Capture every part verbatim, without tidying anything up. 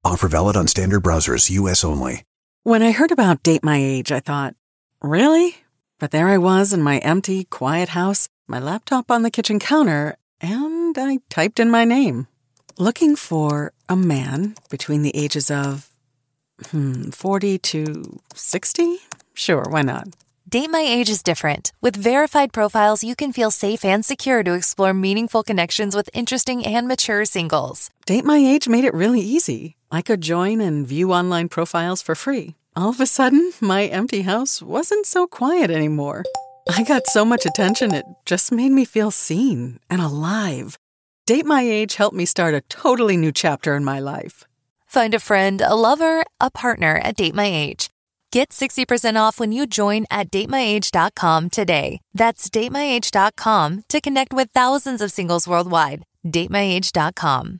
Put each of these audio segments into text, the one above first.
Offer valid on standard browsers, U S only. When I heard about Date My Age, I thought, really? But there I was in my empty, quiet house, my laptop on the kitchen counter, and I typed in my name. Looking for a man between the ages of, hmm, forty to sixty? Sure, why not? Date My Age is different. With verified profiles, you can feel safe and secure to explore meaningful connections with interesting and mature singles. Date My Age made it really easy. I could join and view online profiles for free. All of a sudden, my empty house wasn't so quiet anymore. I got so much attention, it just made me feel seen and alive. Date My Age helped me start a totally new chapter in my life. Find a friend, a lover, a partner at Date My Age. Get sixty percent off when you join at date my age dot com today. That's date my age dot com to connect with thousands of singles worldwide. date my age dot com.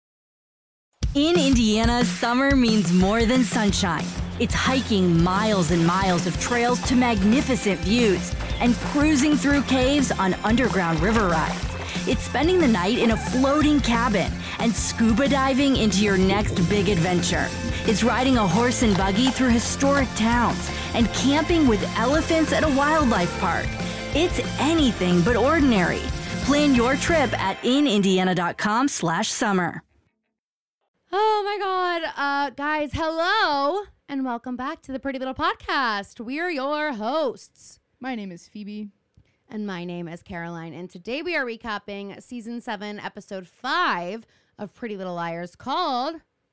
In Indiana, summer means more than sunshine. It's hiking miles and miles of trails to magnificent views and cruising through caves on underground river rides. It's spending the night in a floating cabin and scuba diving into your next big adventure. It's riding a horse and buggy through historic towns and camping with elephants at a wildlife park. It's anything but ordinary. Plan your trip at in indiana dot com slash summer. Oh my God. Uh, guys, hello and welcome back to the Pretty Little Podcast. We're your hosts. My name is Phoebe. And my name is Caroline. And today we are recapping season seven, episode five of Pretty Little Liars called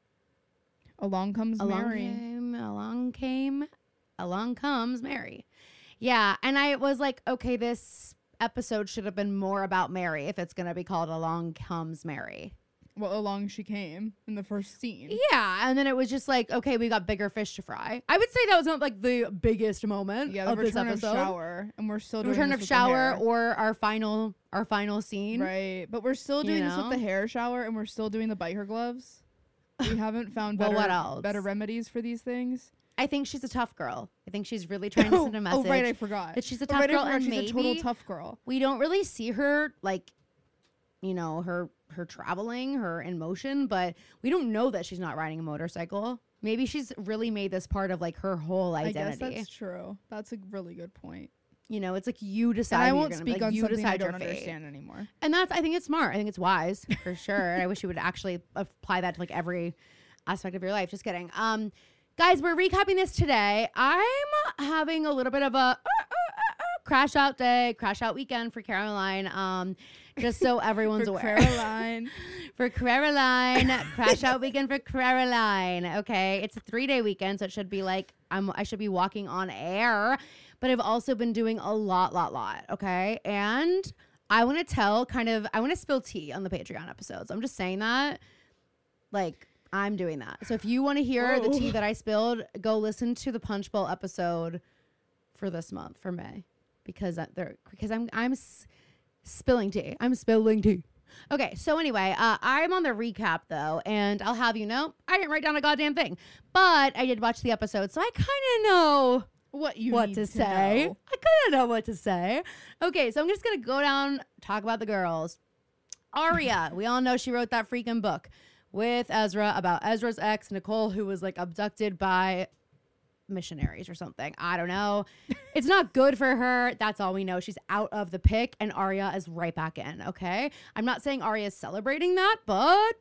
Along Comes Along Mary. Came, along came, along comes Mary. Yeah. And I was like, okay, this episode should have been more about Mary if it's going to be called Along Comes Mary. Well, along she came in the first scene. Yeah, and then it was just like, okay, we got bigger fish to fry. I would say that was not like the biggest moment Yeah, the of this return episode. of shower, and we're still The doing return this of with shower the hair. or our final our final scene. Right, but we're still doing You this with know? the hair shower, and we're still doing the bite her gloves. We haven't found Well, better, what else? better remedies for these things. I think she's a tough girl. I think she's really trying to send a message. Oh, right, I forgot. that she's a Oh, tough right, I girl, forgot and she's maybe a total tough girl. we don't really see her like, you know, her her traveling, her in motion, but we don't know that she's not riding a motorcycle. Maybe she's really made this part of like her whole identity. I guess that's true. That's a really good point. You know, it's like you decide. And I who won't you're gonna speak be. Like, on you something decide I don't your fate. understand anymore. And that's, I think it's smart. I think it's wise for sure. I wish you would actually apply that to like every aspect of your life. Just kidding. Um, guys, we're recapping this today. I'm having a little bit of a uh, uh, uh, uh, crash out day, crash out weekend for Caroline. Um, just so everyone's For aware. Caroline. For Caroline, crash out weekend for Caroline. Okay, it's a three day weekend, so it should be like I'm. I should be walking on air, but I've also been doing a lot, lot, lot. Okay, and I want to tell kind of. I want to spill tea on the Patreon episodes. I'm just saying that, like I'm doing that. So if you want to hear Whoa. the tea that I spilled, go listen to the Punch Bowl episode for this month for May, because I- they're because I'm I'm s- spilling tea. I'm spilling tea. Okay, so anyway, uh, I'm on the recap, though, and I'll have you know, I didn't write down a goddamn thing, but I did watch the episode, so I kind of know What you what need to to say. know. I kind of know what to say. Okay, so I'm just going to go down, talk about the girls. Aria, we all know she wrote that freaking book with Ezra about Ezra's ex, Nicole, who was, like, abducted by missionaries or something. I don't know. It's not good for her. That's all we know. She's out of the pick, and Aria is right back in. Okay, I'm not saying Aria is celebrating that, but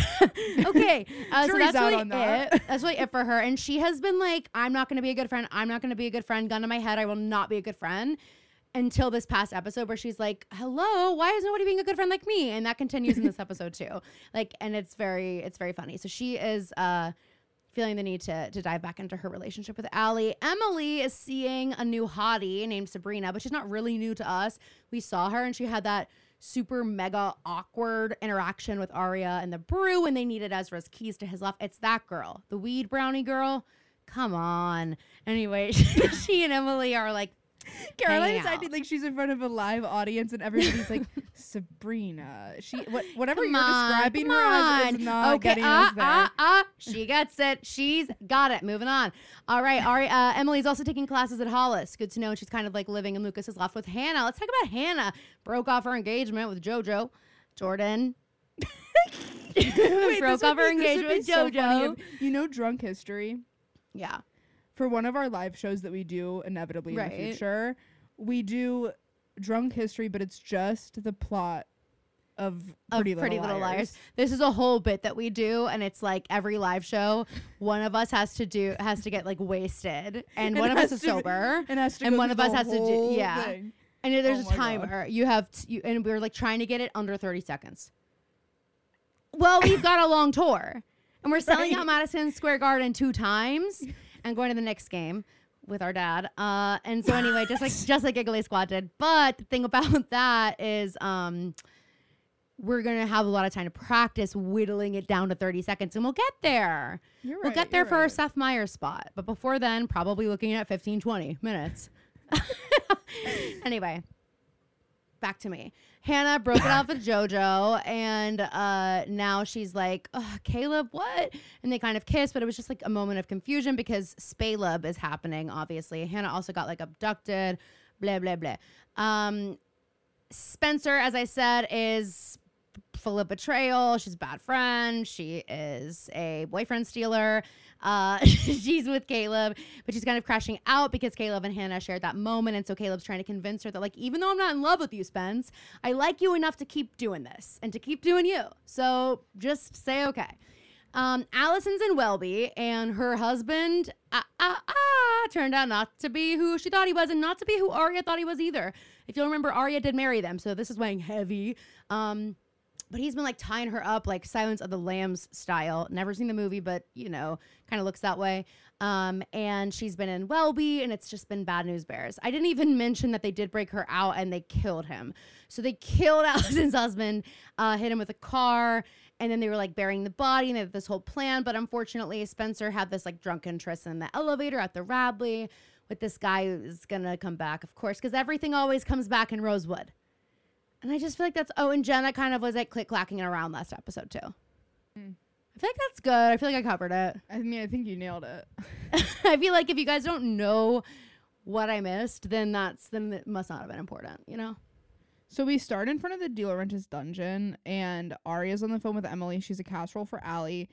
okay. Uh, so Jury's that's out really on that. it. That's really it for her. And she has been like, I'm not going to be a good friend. I'm not going to be a good friend. Gun to my head, I will not be a good friend. Until this past episode where she's like, hello, why is nobody being a good friend like me? And that continues in this episode too. Like, and it's very, it's very funny. So she is uh feeling the need to to dive back into her relationship with Allie. Emily is seeing a new hottie named Sabrina, but she's not really new to us. We saw her and she had that super mega awkward interaction with Aria and the brew when they needed Ezra's keys to his loft. It's that girl, the weed brownie girl. Come on. Anyway, she and Emily are like, Caroline hanging is out. acting like she's in front of a live audience and everybody's like, Sabrina. She what, whatever Come you're on, describing come her as on. is not okay, getting uh, us there. uh, uh, she gets it. She's got it. Moving on. All right. Ari, uh, Emily's also taking classes at Hollis. Good to know. She's kind of like living in Lucas's loft with Hannah. Let's talk about Hannah. Broke off her engagement with JoJo. Jordan. Wait, broke this off would her be- this would engagement be with so funny JoJo. if- you know Drunk History? Yeah. For one of our live shows that we do inevitably in Right. the future, we do Drunk History, but it's just the plot of Of Pretty, Pretty, Little, Little Liars. Liars. This is a whole bit that we do, and it's like every live show, one of us has to do has to get like wasted, and It one of us has is to be- sober, and has to and go one through of us the has to do whole yeah. thing. And there's Oh a my God. timer. You have t- you, and we're like trying to get it under thirty seconds. Well, we've got a long tour, and we're selling Right. out Madison Square Garden two times, and going to the Knicks game with our dad. Uh, and so anyway, just like just like Giggly Squad did. But the thing about that is, um, we're gonna have a lot of time to practice whittling it down to thirty seconds, and we'll get there. You're We'll right, get there you're for our right. Seth Meyers spot, but before then, probably looking at fifteen, twenty minutes. Anyway, back to me. Hannah broke it off with JoJo, and uh, now she's like, "Ugh, Caleb, what?" And they kind of kiss, but it was just like a moment of confusion because Spaleb is happening, obviously. Hannah also got like abducted, blah, blah, blah. Um, Spencer, as I said, is full of betrayal. She's a bad friend. She is a boyfriend stealer. Uh, she's with Caleb, but she's kind of crashing out because Caleb and Hannah shared that moment. And so Caleb's trying to convince her that, like, even though I'm not in love with you, Spence, I like you enough to keep doing this and to keep doing you. So just say okay. Um, Allison's in Welby, and her husband, ah, ah, ah, turned out not to be who she thought he was, and not to be who Arya thought he was either. If you'll remember, Arya did marry them, so this is weighing heavy. Um, but he's been like tying her up like Silence of the Lambs style. Never seen the movie, but you know, kind of looks that way. Um, and she's been in Welby, and it's just been bad news bears. I didn't even mention that they did break her out and they killed him. So they killed Allison's husband, uh, hit him with a car, and then they were like burying the body, and they had this whole plan. But unfortunately, Spencer had this like drunken tryst in the elevator at the Radley with this guy who's gonna come back, of course, because everything always comes back in Rosewood. And I just feel like that's, oh, and Jenna kind of was like click-clacking it around last episode too. Mm. I feel like that's good. I feel like I covered it. I mean, I think you nailed it. I feel like if you guys don't know what I missed, then that's, then it must not have been important, you know? So we start in front of the De Laurentiis dungeon, and Arya's on the phone with Emily. She's a casserole for Allie.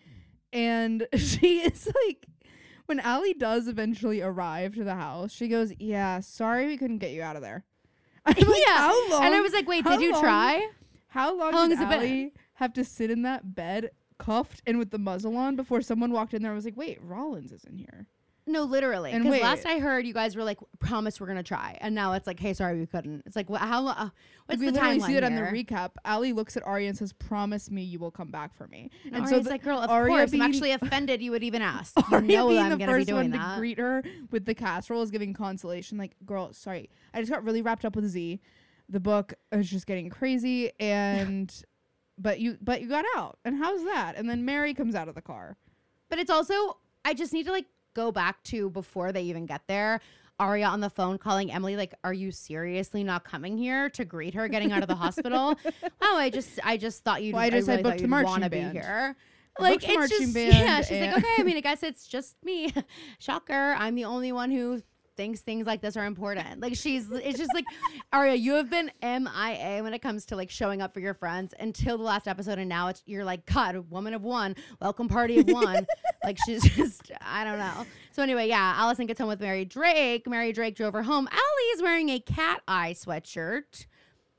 And she is like, when Allie does eventually arrive to the house, she goes, yeah, sorry we couldn't get you out of there. I'm like, Yeah. How long? And I was like, wait, how did you long- try? How long, How long did has it been? Allie have to sit in that bed cuffed and with the muzzle on before someone walked in there and was like, wait, Rollins is in here? No, literally. And Because wait. last I heard, you guys were like, promise we're going to try. And now it's like, hey, sorry, we couldn't. It's like, wh- how long? Uh, what's we the literally timeline see it on the here? recap. Allie looks at Arya and says, promise me you will come back for me. And, And Arya's the- like, girl, of Arya course. being- I'm actually offended you would even ask. You Arya know being that I'm the going to be first doing one that. to greet her with the casserole is giving consolation. Like, girl, sorry. I just got really wrapped up with Z. The book is just getting crazy, and but you but you got out. And how's that? And then Mary comes out of the car. But it's also, I just need to like go back to before they even get there. Arya on the phone calling Emily, like, are you seriously not coming here to greet her getting out of the hospital? Oh, I just I just thought you'd, Well, I just- I really booked thought the you'd marching want to be band. here. I Like, booked the it's marching just, band yeah, she's like, and- okay, I mean, I guess it's just me. Shocker. I'm the only one who thinks things like this are important. Like, she's, it's just like, Arya, you have been M I A when it comes to like showing up for your friends until the last episode. And now it's, you're like, God, woman of one, welcome party of one. Like, she's just, I don't know. So anyway, yeah, Allison gets home with Mary Drake. Mary Drake drove her home. Allie is wearing a cat eye sweatshirt,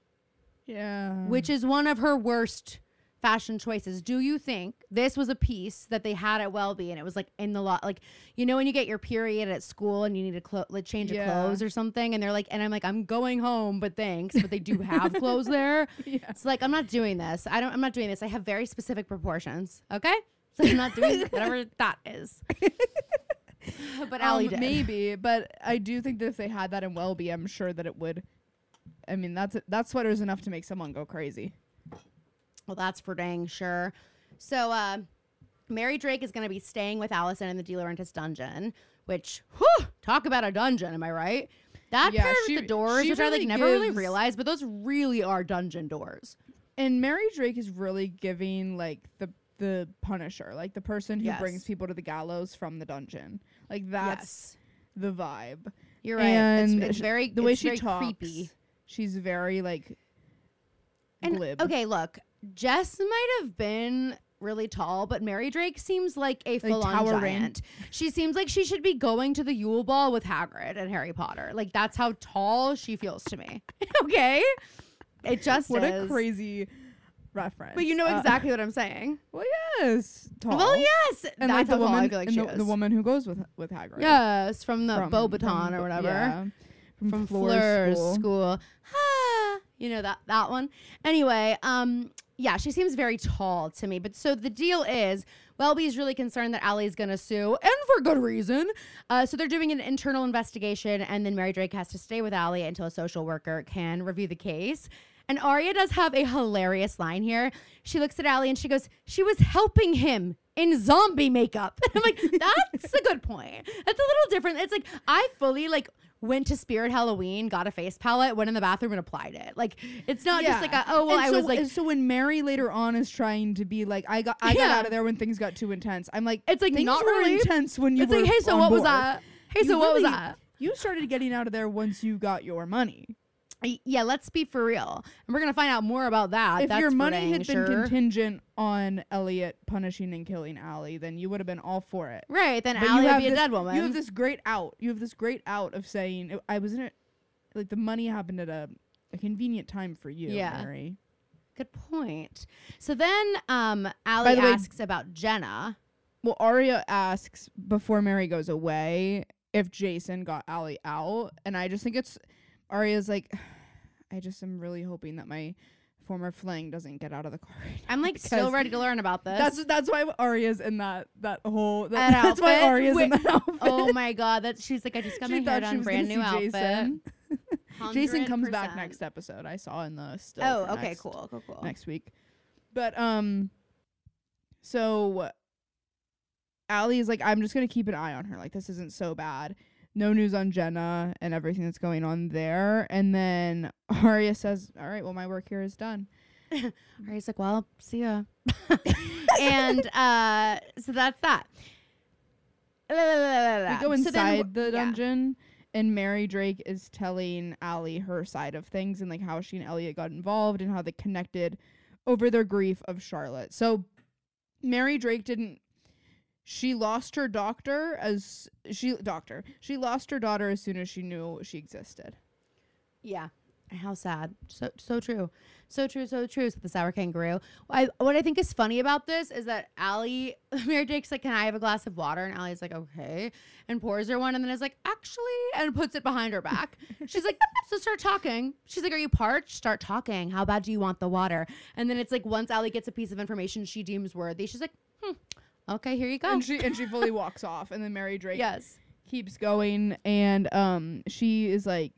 Yeah. which is one of her worst fashion choices. Do you think this was a piece that they had at Welby and it was like in the lot, like, you know, when you get your period at school and you need to clo- like change Yeah. of clothes or something, and they're like, and I'm like, I'm going home, but thanks, but they do have clothes there. Yeah. It's like, I'm not doing this. I don't. I'm not doing this. I have very specific proportions. Okay, so I'm not doing whatever that is. But Allie Um, did. maybe, but I do think that if they had that in Welby, I'm sure that it would. I mean, that's that sweater's enough to make someone go crazy. Well, that's for dang sure. So, uh, Mary Drake is going to be staying with Allison in the De Laurentiis dungeon, which, whew, talk about a dungeon, am I right? That Yeah, paired she- with the doors, she which I like really never really gives- realized, but those really are dungeon doors. And Mary Drake is really giving like the the Punisher, like the person who Yes. brings people to the gallows from the dungeon. Like that's Yes. the vibe. You're right. And it's, it's sh- very the way it's she very talks, creepy. she's very like And glib. okay, look, Jess might have been really tall, but Mary Drake seems like a Like full-on Tower giant. Rain. She seems like she should be going to the Yule Ball with Hagrid and Harry Potter. Like, that's how tall she feels to me. Okay? It just What is. a crazy reference. But you know Uh, exactly what I'm saying. well, yes. Tall. Well, yes. And that's like the how tall woman, I feel like and she the, is. the woman who goes with with Hagrid. Yes, from the From- Beauxbaton from- or whatever. yeah, from, From Fleur's Fleur's school. school. Ah, you know that that one. Anyway, um, yeah, she seems very tall to me. But so the deal is, Welby's really concerned that Allie's gonna sue, and for good reason. Uh, so they're doing an internal investigation, and then Mary Drake has to stay with Allie until a social worker can review the case. And Arya does have a hilarious line here. She looks at Allie and she goes, "She was helping him in zombie makeup." And I'm like, that's a good point. That's a little different. It's like, I fully like went to Spirit Halloween, got a face palette, went in the bathroom and applied it. Like, it's not just like, a, oh, well, And I so, was like, and so when Mary later on is trying to be like, I got, I got Yeah. out of there when things got too intense. I'm like, It's like, things not were really. intense when you it's were like, hey, so on what was board. that? Hey, You so what was really- that? You started getting out of there once you got your money. Y- Yeah, let's be for real. And we're going to find out more about that. If That's your for money dang had been sure. contingent on Elliot punishing and killing Allie, then you would have been all for it. Right, then But you Allie would have be a this- dead woman. You have this great out. You have this great out of saying, I was in it, like the money happened at a, a convenient time for you, Yeah. Mary. Good point. So then um, By Allie the way- asks about Jenna. Well, Arya asks before Mary goes away if Jason got Allie out, and I just think it's Arya's like, I just am really hoping that my former fling doesn't get out of the car. Right now I'm like still because ready to learn about this. That's that's why Arya's in that that whole. That That, that's why outfit? Arya's in Wait, that outfit. Oh my god, that she's like, I just got She my hair thought she done, was brand gonna new see outfit. Jason. Jason comes back one hundred percent. next episode. I saw in the still. Oh, for okay, next- cool, cool, cool. Next week, but um, so Allie is like, I'm just gonna keep an eye on her. Like, this isn't so bad. No news on Jenna and everything that's going on there. And then Arya says, "All right, well, my work here is done." Arya's like, well, see ya. And uh, so that's that. We go So inside then wh- the yeah. dungeon, and Mary Drake is telling Allie her side of things and like how she and Elliot got involved and how they connected over their grief of Charlotte. So Mary Drake didn't. She lost her doctor as she doctor. She lost her daughter as soon as she knew she existed. Yeah. How sad. So so true. So true, so true. So the sour kangaroo. I, what I think is funny about this is that Allie, Mary Jake's like, can I have a glass of water? And Allie's like, okay. And pours her one and then is like, actually, and puts it behind her back. She's like, so start talking. She's like, are you parched? Start talking. How bad do you want the water? And then it's like, once Allie gets a piece of information she deems worthy, she's like, hmm, okay, here you go. And she and she fully walks off, and then Mary Drake Yes. keeps going, and um she is like,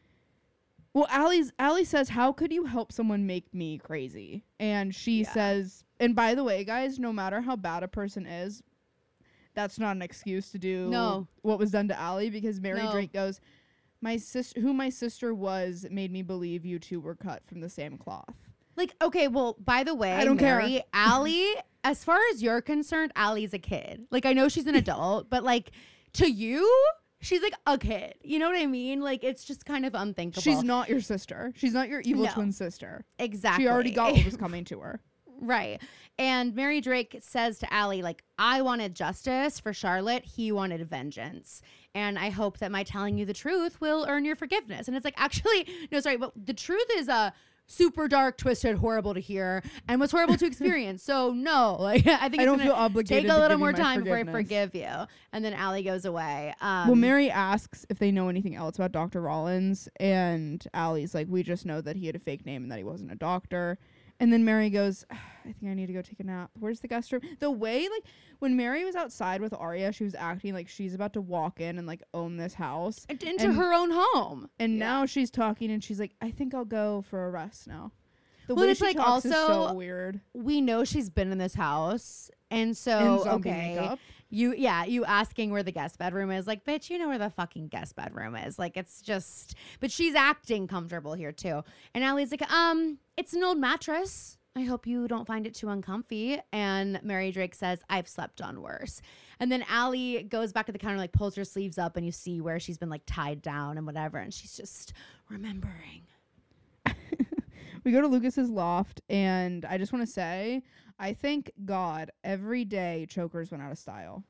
well, Allie's Allie says, how could you help someone make me crazy? And she Yeah. says, and by the way, guys, no matter how bad a person is, that's not an excuse to do No. what was done to Allie, because Mary No. Drake goes, my sister, who my sister was, made me believe you two were cut from the same cloth. Like, okay, well, by the way, I don't care. Mary, Allie, as far as you're concerned, Allie's a kid. Like, I know she's an adult, but like, to you, she's like a kid. You know what I mean? Like, it's just kind of unthinkable. She's not your sister. She's not your evil No. twin sister. Exactly. She already got what was coming to her. Right. And Mary Drake says to Allie, like, I wanted justice for Charlotte. He wanted vengeance. And I hope that my telling you the truth will earn your forgiveness. And it's like, actually, no, sorry, but the truth is uh, super dark, twisted, horrible to hear, and was horrible to experience. So, no, like, I think I it's don't gonna feel obligated take a to little give you more my time before I forgiveness. forgive you. And then Allie goes away. Um, Well, Mary asks if they know anything else about Doctor Rollins, and Allie's like, we just know that he had a fake name and that he wasn't a doctor. And then Mary goes, I think I need to go take a nap. Where's the guest room? The way, like, when Mary was outside with Arya, she was acting like she's about to walk in and, like, own this house. into and- her own home. And Yeah. now she's talking, and she's like, I think I'll go for a rest now. The Well, way it's she like talks is also- so weird. We know she's been in this house. And so, And zombie okay. makeup. You, yeah, you asking where the guest bedroom is, like, bitch, you know where the fucking guest bedroom is. Like, it's just, but she's acting comfortable here too. And Allie's like, um, it's an old mattress. I hope you don't find it too uncomfy. And Mary Drake says, I've slept on worse. And then Allie goes back to the counter, like pulls her sleeves up, and you see where she's been like tied down and whatever. And she's just remembering. We go to Lucas's loft, and I just want to say, I thank God every day chokers went out of style.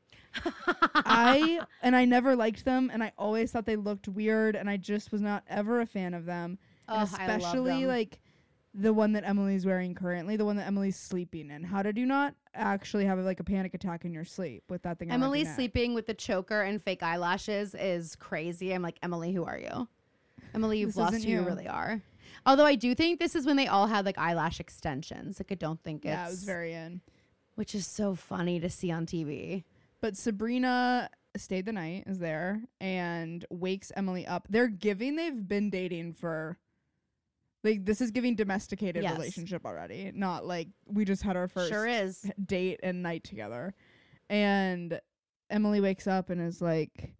I and I never liked them, and I always thought they looked weird, and I just was not ever a fan of them. Oh, And I love especially them. like the one that Emily's wearing currently, the one that Emily's sleeping in. How did you not actually have like a panic attack in your sleep with that thing? around your Emily's neck? sleeping with the choker and fake eyelashes is crazy. I'm like, Emily, who are you? Emily, you've This lost isn't who you you. really are. Although I do think this is when they all had like eyelash extensions. Like I don't think Yeah, it's it was very in. which is so funny to see on T V. But Sabrina stayed the night, is there, and wakes Emily up. They're giving they've been dating for like this is giving domesticated Yes. relationship already. Not like we just had our first Sure is. date and night together. And Emily wakes up and is like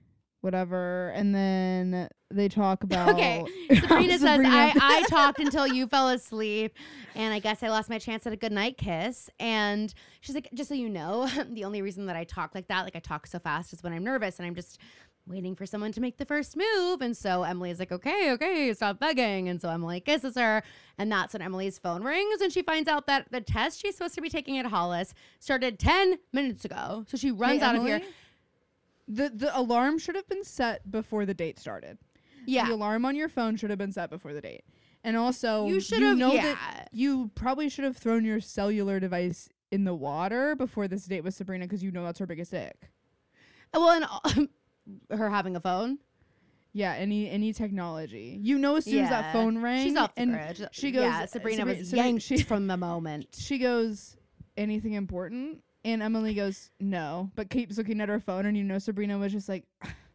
whatever, and then they talk about Okay. how Sabrina says, Sabrina- I, I talked until you fell asleep, and I guess I lost my chance at a goodnight kiss. And she's like, just so you know, the only reason that I talk like that, like I talk so fast, is when I'm nervous and I'm just waiting for someone to make the first move. And so Emily is like, okay, okay, stop begging. And so Emily kisses her, and that's when Emily's phone rings, and she finds out that the test she's supposed to be taking at Hollis started ten minutes ago. So she runs Hey, out Emily, of here. The the alarm should have been set before the date started. Yeah. The alarm on your phone should have been set before the date. And also, You you, should have- know yeah. that you probably should have thrown your cellular device in the water before this date with Sabrina, because you know that's her biggest ick. Well, and uh, her having a phone. Yeah, any any technology. You know, as soon as that Yeah. phone rang, She's off the and grid. she goes. Yeah, Sabrina Sabri- was Sabri- yanked she, from the moment. she goes, anything important? And Emily goes, no, but keeps looking at her phone, and you know Sabrina was just like,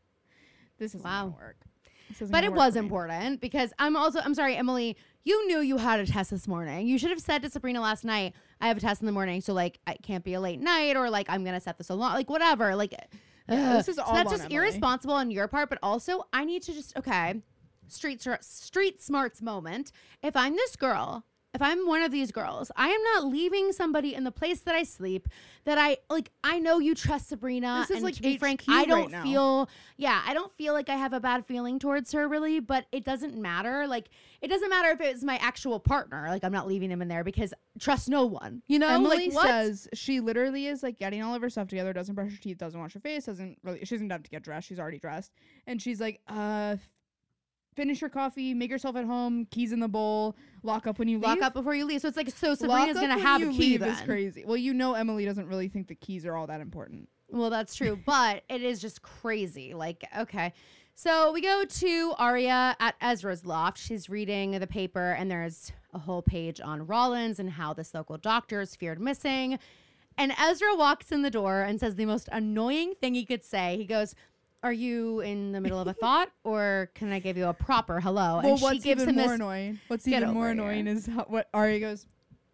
this isn't Wow. gonna work. This isn't But gonna it work was for me." important because I'm also, I'm sorry, Emily, you knew you had a test this morning. You should have said to Sabrina last night, I have a test in the morning, so like, it can't be a late night, or like, I'm going to set this alarm, like whatever. Like, Yeah, ugh. this is So all that's on just Emily. irresponsible on your part, but also I need to just, okay, street, sr- street smarts moment. If I'm this girl, if I'm one of these girls, I am not leaving somebody in the place that I sleep that I like. I know you trust Sabrina. This is and like to be frank, H Q I right don't now. feel, yeah, I don't feel like I have a bad feeling towards her really, but it doesn't matter. Like, it doesn't matter if it's my actual partner. Like, I'm not leaving him in there because trust no one, you know? Emily like, what? says she literally is like getting all of her stuff together, doesn't brush her teeth, doesn't wash her face, doesn't really, she doesn't have to get dressed. She's already dressed. And she's like, uh, finish your coffee, make yourself at home, keys in the bowl, lock up when you Lock leave. up before you leave. So it's like, so Lock Sabrina's up going to when have you a key leave then. is crazy. Well, you know Emily doesn't really think the keys are all that important. Well, that's true, but it is just crazy. Like, okay. So we go to Arya at Ezra's loft. She's reading the paper, and there's a whole page on Rollins and how this local doctor is feared missing. And Ezra walks in the door and says the most annoying thing he could say. He goes, are you in the middle of a thought, or can I give you a proper hello? Well, and what's she gives even him more this. annoying? What's Get even more over annoying here. is how, what Arya goes,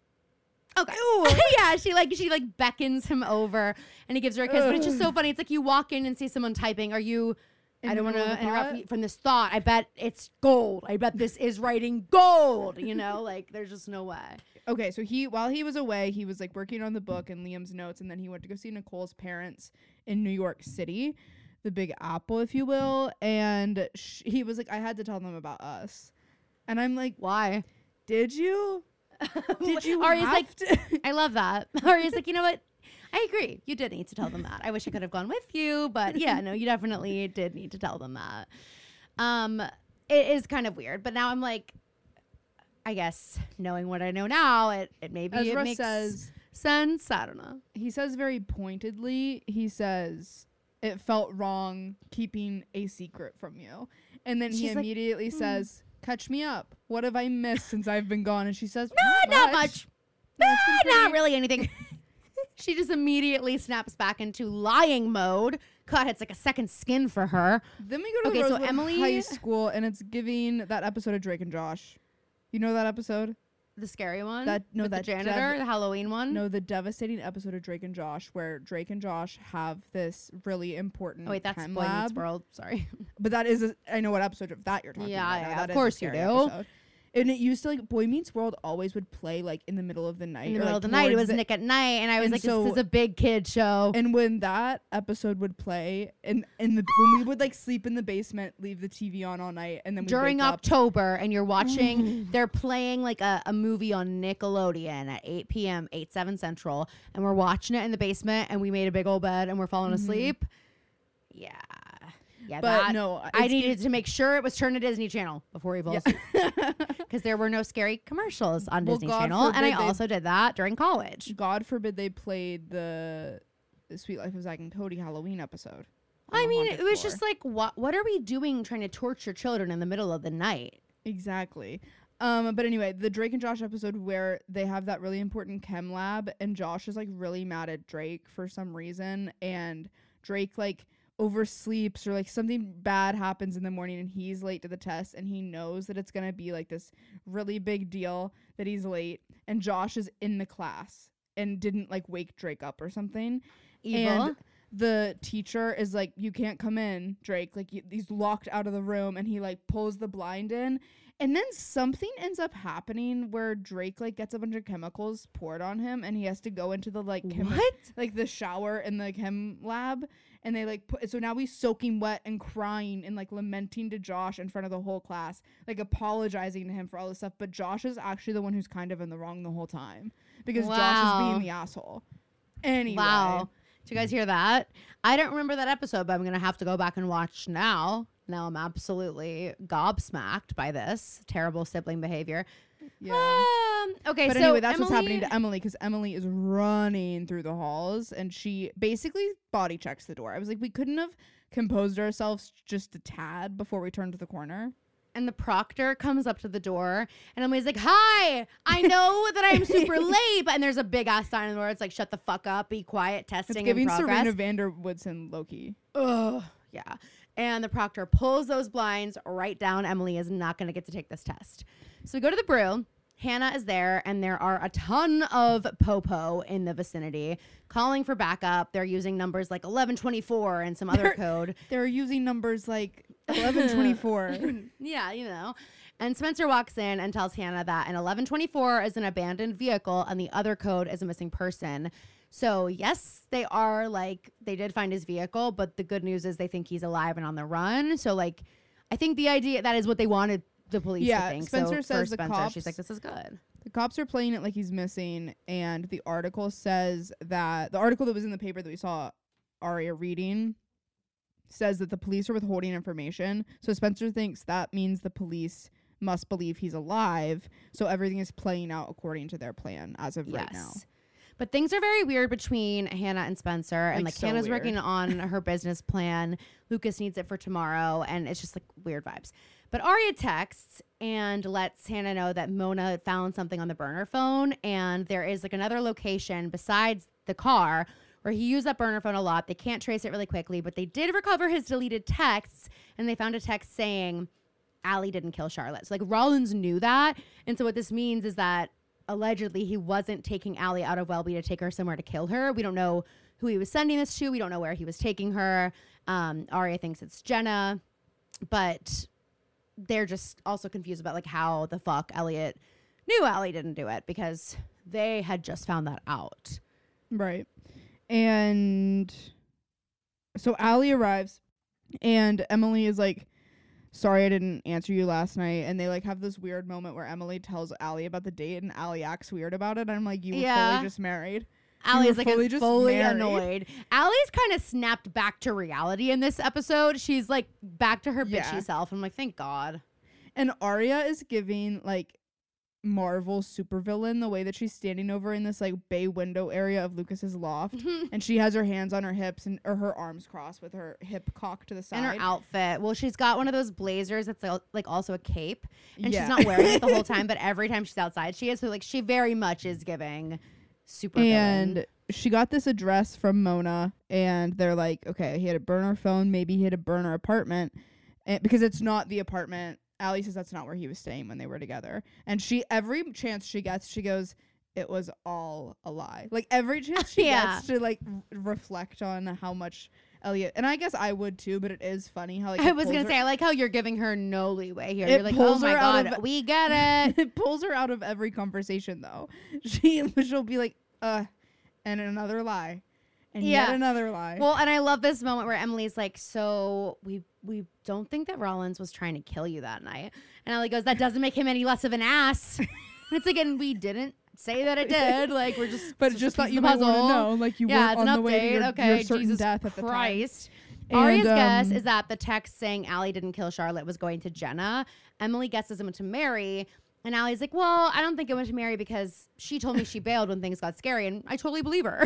Okay. Yeah, she like she like beckons him over, and he gives her a kiss. But it's just so funny. It's like you walk in and see someone typing. Are you? In I the don't want middle to of a interrupt thought? you from this thought. I bet it's gold. I bet this is writing gold. You know, like there's just no way. okay, so he while he was away, he was like working on the book and Liam's notes, and then he went to go see Nicole's parents in New York City, the Big Apple, if you will. And sh- he was like, I had to tell them about us, and I'm like, Why? did you? Did you Arya's have like, to? I love that. Arya's like, you know what? I agree. You did need to tell them that. I wish I could have gone with you, but yeah, no, you definitely did need to tell them that. Um, it is kind of weird, but now I'm like, I guess knowing what I know now, it it maybe Ezra it makes says sense. I don't know. he says very pointedly. He says it felt wrong keeping a secret from you, and then he She's like, immediately says, "Catch me up. What have I missed since I've been gone?" And she says, No, not much. No, No, it's been not pretty- really anything. She just immediately snaps back into lying mode. God, it's like a second skin for her. Then we go to Okay, so Rosewood Emily- High School, and it's giving that episode of Drake and Josh. You know that episode? The scary one? That- no, With that the janitor, dev- the Halloween one? No, the devastating episode of Drake and Josh, where Drake and Josh have this really important Oh, wait, that's chem Boy lab. Meets World. Sorry. But that is, a, I know what episode of that you're talking Yeah, about. now. yeah, That of is a course you scary do. episode. And it used to, like, Boy Meets World always would play, like, in the middle of the night. In the or, middle like, of the night, it towards was the- Nick at Night, and I was and like, so- this is a big kid show. And when that episode would play, and in the when we would, like, sleep in the basement, leave the T V on all night, and then we'd During wake up. October, and you're watching, they're playing like a, a movie on Nickelodeon at eight p.m., eight, seven Central, and we're watching it in the basement, and we made a big old bed, and we're falling Mm-hmm. asleep. Yeah. Yeah, But that, no, I it's- needed to make sure it was turned to Disney Channel before he falls because there were no scary commercials on Well, Disney God Channel, and I forbid they- also did that during college. God forbid they played the, the Sweet Life of Zack and Cody Halloween episode. on I the mean, haunted it was floor. just like, what what are we doing trying to torture children in the middle of the night? Exactly. Um, but anyway, the Drake and Josh episode where they have that really important chem lab, and Josh is like really mad at Drake for some reason, and Drake like oversleeps or like something bad happens in the morning and he's late to the test, and he knows that it's gonna be like this really big deal that he's late, and Josh is in the class and didn't like wake Drake up or something. Evil. And the teacher is like, you can't come in, Drake. Like, y- he's locked out of the room, and he like pulls the blind in. And then something ends up happening where Drake like gets a bunch of chemicals poured on him, and he has to go into the like chemi- What? like the shower in the chem lab. And they like put, so now he's soaking wet and crying and like lamenting to Josh in front of the whole class, like apologizing to him for all this stuff. But Josh is actually the one who's kind of in the wrong the whole time because Josh Wow. is being the asshole. Anyway. Wow. Did you guys hear that? I don't remember that episode, but I'm going to have to go back and watch now. Now I'm absolutely gobsmacked by this terrible sibling behavior. Yeah. Um, okay, But so anyway, that's what's Emily- happening to Emily, because Emily is running through the halls, and she basically body checks the door. I was like, we couldn't have composed ourselves just a tad before we turned to the corner. And the proctor comes up to the door, and Emily's like, hi, I know that I'm super late, but and there's a big ass sign on the door. It's like, shut the fuck up, be quiet, testing It's in giving progress. Serena Vander Woodson Loki. Ugh. Yeah. And the proctor pulls those blinds right down. Emily is not going to get to take this test. So we go to the brew. Hannah is there, and there are a ton of popo in the vicinity calling for backup. They're using numbers like eleven twenty-four and some other They're- code. They're using numbers like eleven twenty-four. Yeah, you know. And Spencer walks in and tells Hannah that an eleven twenty-four is an abandoned vehicle and the other code is a missing person. So, yes, they are like, they did find his vehicle, but the good news is they think he's alive and on the run. So, like, I think the idea, that is what they wanted the police Yeah, to think. Spencer so says for the Spencer, cops- she's like, this is good. The cops are playing it like he's missing, and the article says that the article that was in the paper that we saw Aria reading says that the police are withholding information. So Spencer thinks that means the police must believe he's alive. So everything is playing out according to their plan as of right now. But things are very weird between Hannah and Spencer. And Like, like so Hannah's weird. working on her business plan. Lucas needs it for tomorrow. And it's just like weird vibes. But Aria texts and lets Hannah know that Mona found something on the burner phone. And there is like another location besides the car where he used that burner phone a lot. They can't trace it really quickly, but they did recover his deleted texts. And they found a text saying Allie didn't kill Charlotte. So like Rollins knew that. And so what this means is that allegedly he wasn't taking Allie out of Welby to take her somewhere to kill her. We don't know who he was sending this to. We don't know where he was taking her. Um, Aria thinks it's Jenna, but they're just also confused about like how the fuck Elliot knew Allie didn't do it because they had just found that out. Right. And so Allie arrives, and Emily is like, sorry I didn't answer you last night. And they like have this weird moment where Emily tells Allie about the date, and Allie acts weird about it. And I'm like, you were Yeah. fully just married. Allie's were like fully fully, just fully married. annoyed. Allie's kind of snapped back to reality in this episode. She's like back to her Yeah. bitchy self. I'm like, thank God. And Arya is giving like Marvel supervillain the way that she's standing over in this like bay window area of Lucas's loft, and she has her hands on her hips and or her arms crossed with her hip cocked to the side. And her outfit. Well, she's got one of those blazers that's like, like also a cape. And Yeah. she's not wearing it the whole time, but every time she's outside, she is. So like she very much is giving super And villain. she got this address from Mona, and they're like, okay, he had a burner phone, maybe he had a burner apartment, and because it's not the apartment. Allie says that's not where he was staying when they were together. And she, every chance she gets, she goes, it was all a lie. Like every chance she Yeah. gets to like r- reflect on how much Elliot, and I guess I would too, but it is funny how like I it was pulls gonna her- say, I like how you're giving her no leeway here. It You're like, oh pulls my her out god, of- we get it. it pulls her out of every conversation though. She she'll be like, uh, and another lie, and Yeah. yet another lie. Well, and I love this moment where Emily's like, so we we don't think that Rollins was trying to kill you that night. And Ellie goes, that doesn't make him any less of an ass. And it's like, and we didn't say that it did. Like, we're just, but it's just a thought piece you of the might want to puzzle. know, like you Yeah, weren't it's on an the way to update. your, Okay, your certain Jesus death at the time. Christ. And, Aria's guess um, is that the text saying Allie didn't kill Charlotte was going to Jenna. Emily guesses it went to Mary. And Allie's like, well, I don't think it went to Mary because she told me she bailed when things got scary. And I totally believe her.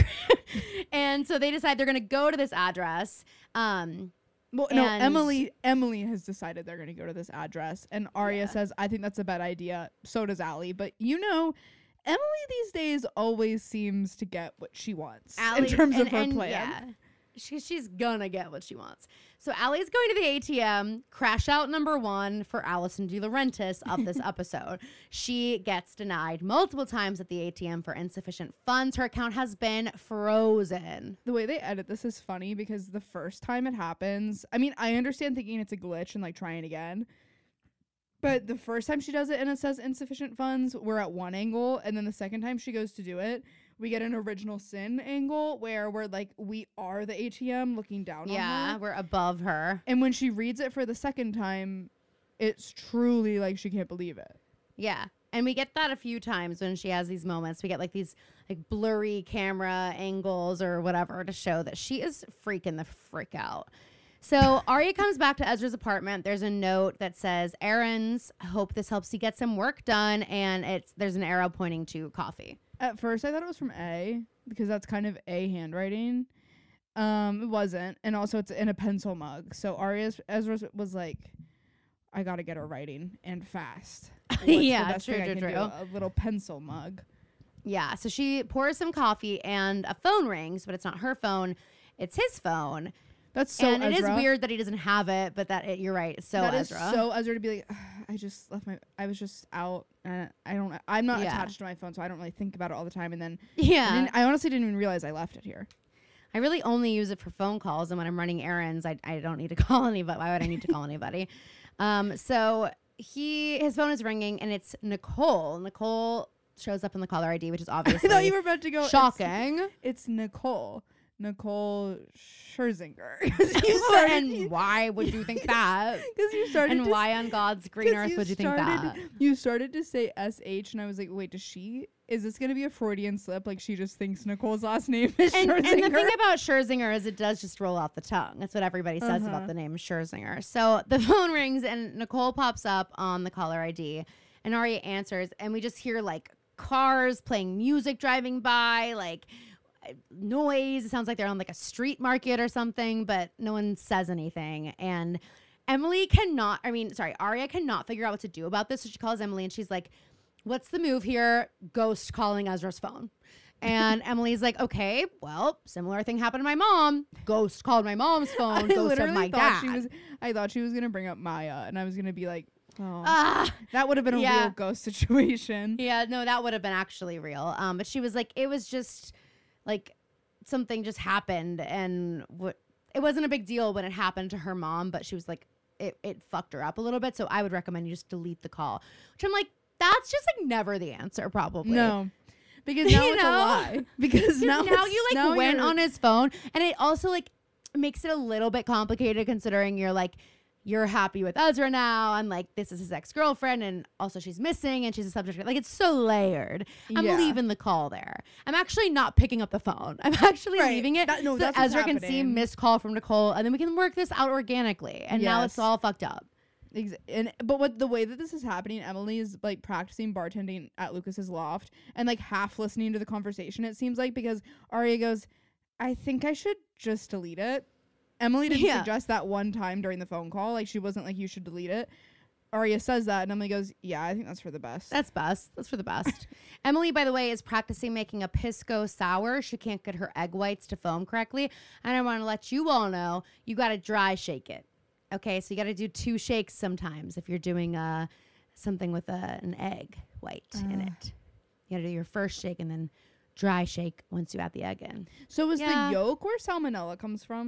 And so they decide they're going to go to this address. Um, Well, no, and- Emily. Emily has decided they're going to go to this address, and Arya Yeah. says, "I think that's a bad idea." So does Allie. But you know, Emily these days always seems to get what she wants in Allie- terms and- of her and plan. Yeah. She, she's gonna get what she wants. So Allie's going to the A T M, crash out number one for Allison De Laurentiis of this episode. She gets denied multiple times at the A T M for insufficient funds. Her account has been frozen. The way they edit this is funny because the first time it happens, I mean, I understand thinking it's a glitch and like trying again. But the first time she does it and it says insufficient funds, we're at one angle. And then the second time she goes to do it, we get an original sin angle where we're like, we are the A T M looking down on Yeah, her. we're above her. And when she reads it for the second time, it's truly like she can't believe it. Yeah. And we get that a few times when she has these moments. We get like these like blurry camera angles or whatever to show that she is freaking the frick out. So Arya comes back to Ezra's apartment. There's a note that says, errands, hope this helps you get some work done. And it's there's an arrow pointing to coffee. At first, I thought it was from A because that's kind of A handwriting. Um, it wasn't. And also, it's in a pencil mug. So Arya's Ezra was like, I got to get her writing and fast. What's the Yeah, best true, thing I true, can true. do? A little pencil mug. Yeah, so she pours some coffee and a phone rings, but it's not her phone. It's his phone. That's so and it is Ezra. weird that he doesn't have it, but that it, you're right. It's so That is Ezra. so Ezra to be like, "Ugh, I just left my, I was just out. And I don't, I'm not Yeah. attached to my phone, so I don't really think about it all the time. And then yeah. I, didn't, I honestly didn't even realize I left it here. I really only use it for phone calls, and when I'm running errands, I, I don't need to call anybody. Why would I need to call anybody? Um, so he his phone is ringing, and it's Nicole. Nicole shows up in the caller I D, which is obviously I thought you were about to go. "It's- shocking. It's Nicole. Nicole Scherzinger. 'Cause you started- And why would you think that? Because you started And to why on God's green 'cause earth would you think that? started- You started to say S H, and I was like, wait, does she? Is this going to be a Freudian slip? Like she just thinks Nicole's last name is And, Scherzinger? and the thing about Scherzinger is it does just roll off the tongue. That's what everybody says Uh-huh. about the name Scherzinger. So the phone rings and Nicole pops up on the caller I D and Arya answers and we just hear like cars playing music driving by, like noise. It sounds like they're on like a street market or something, but no one says anything. And Emily cannot, I mean, sorry, Arya cannot figure out what to do about this. So she calls Emily and she's like, what's the move here? Ghost calling Ezra's phone. And Emily's like, okay, well, similar thing happened to my mom. Ghost called my mom's phone. I Ghost of literally my thought dad. she was. I thought she was gonna bring up Maya, and I was gonna be like, oh, Ah, that would have been a yeah. real ghost situation. yeah, no, that would have been actually real. Um, but she was like, it was just like something just happened, and what it wasn't a big deal when it happened to her mom, but she was like, it it fucked her up a little bit. So I would recommend you just delete the call. Which I'm like, that's just like never the answer, probably. No, because now You it's know? a lie. Because now, now it's- you like now went you're- on his phone, and it also like makes it a little bit complicated considering you're like you're happy with Ezra now, and like this is his ex-girlfriend, and also she's missing, and she's a subject. Like it's so layered. I'm Yeah. leaving the call there. I'm actually not picking up the phone. I'm actually Right. leaving it That- no, so that's that what's Ezra can see happening. missed call from Nicole, and then we can work this out organically. And now it's Yes. all fucked up. Ex- and but what the way that this is happening, Emily is like practicing bartending at Lucas's loft and like half listening to the conversation. It seems like because Arya goes, "I think I should just delete it." Emily didn't Yeah. suggest that one time during the phone call. Like she wasn't like you should delete it. Arya says that, and Emily goes, "Yeah, I think that's for the best." That's best. That's for the best. Emily, by the way, is practicing making a pisco sour. She can't get her egg whites to foam correctly. And I want to let you all know, you got to dry shake it. Okay, so you got to do two shakes sometimes if you're doing uh, something with a, an egg white in Uh. it. You got to do your first shake and then dry shake once you add the egg in. So is Yeah. the yolk where salmonella comes from?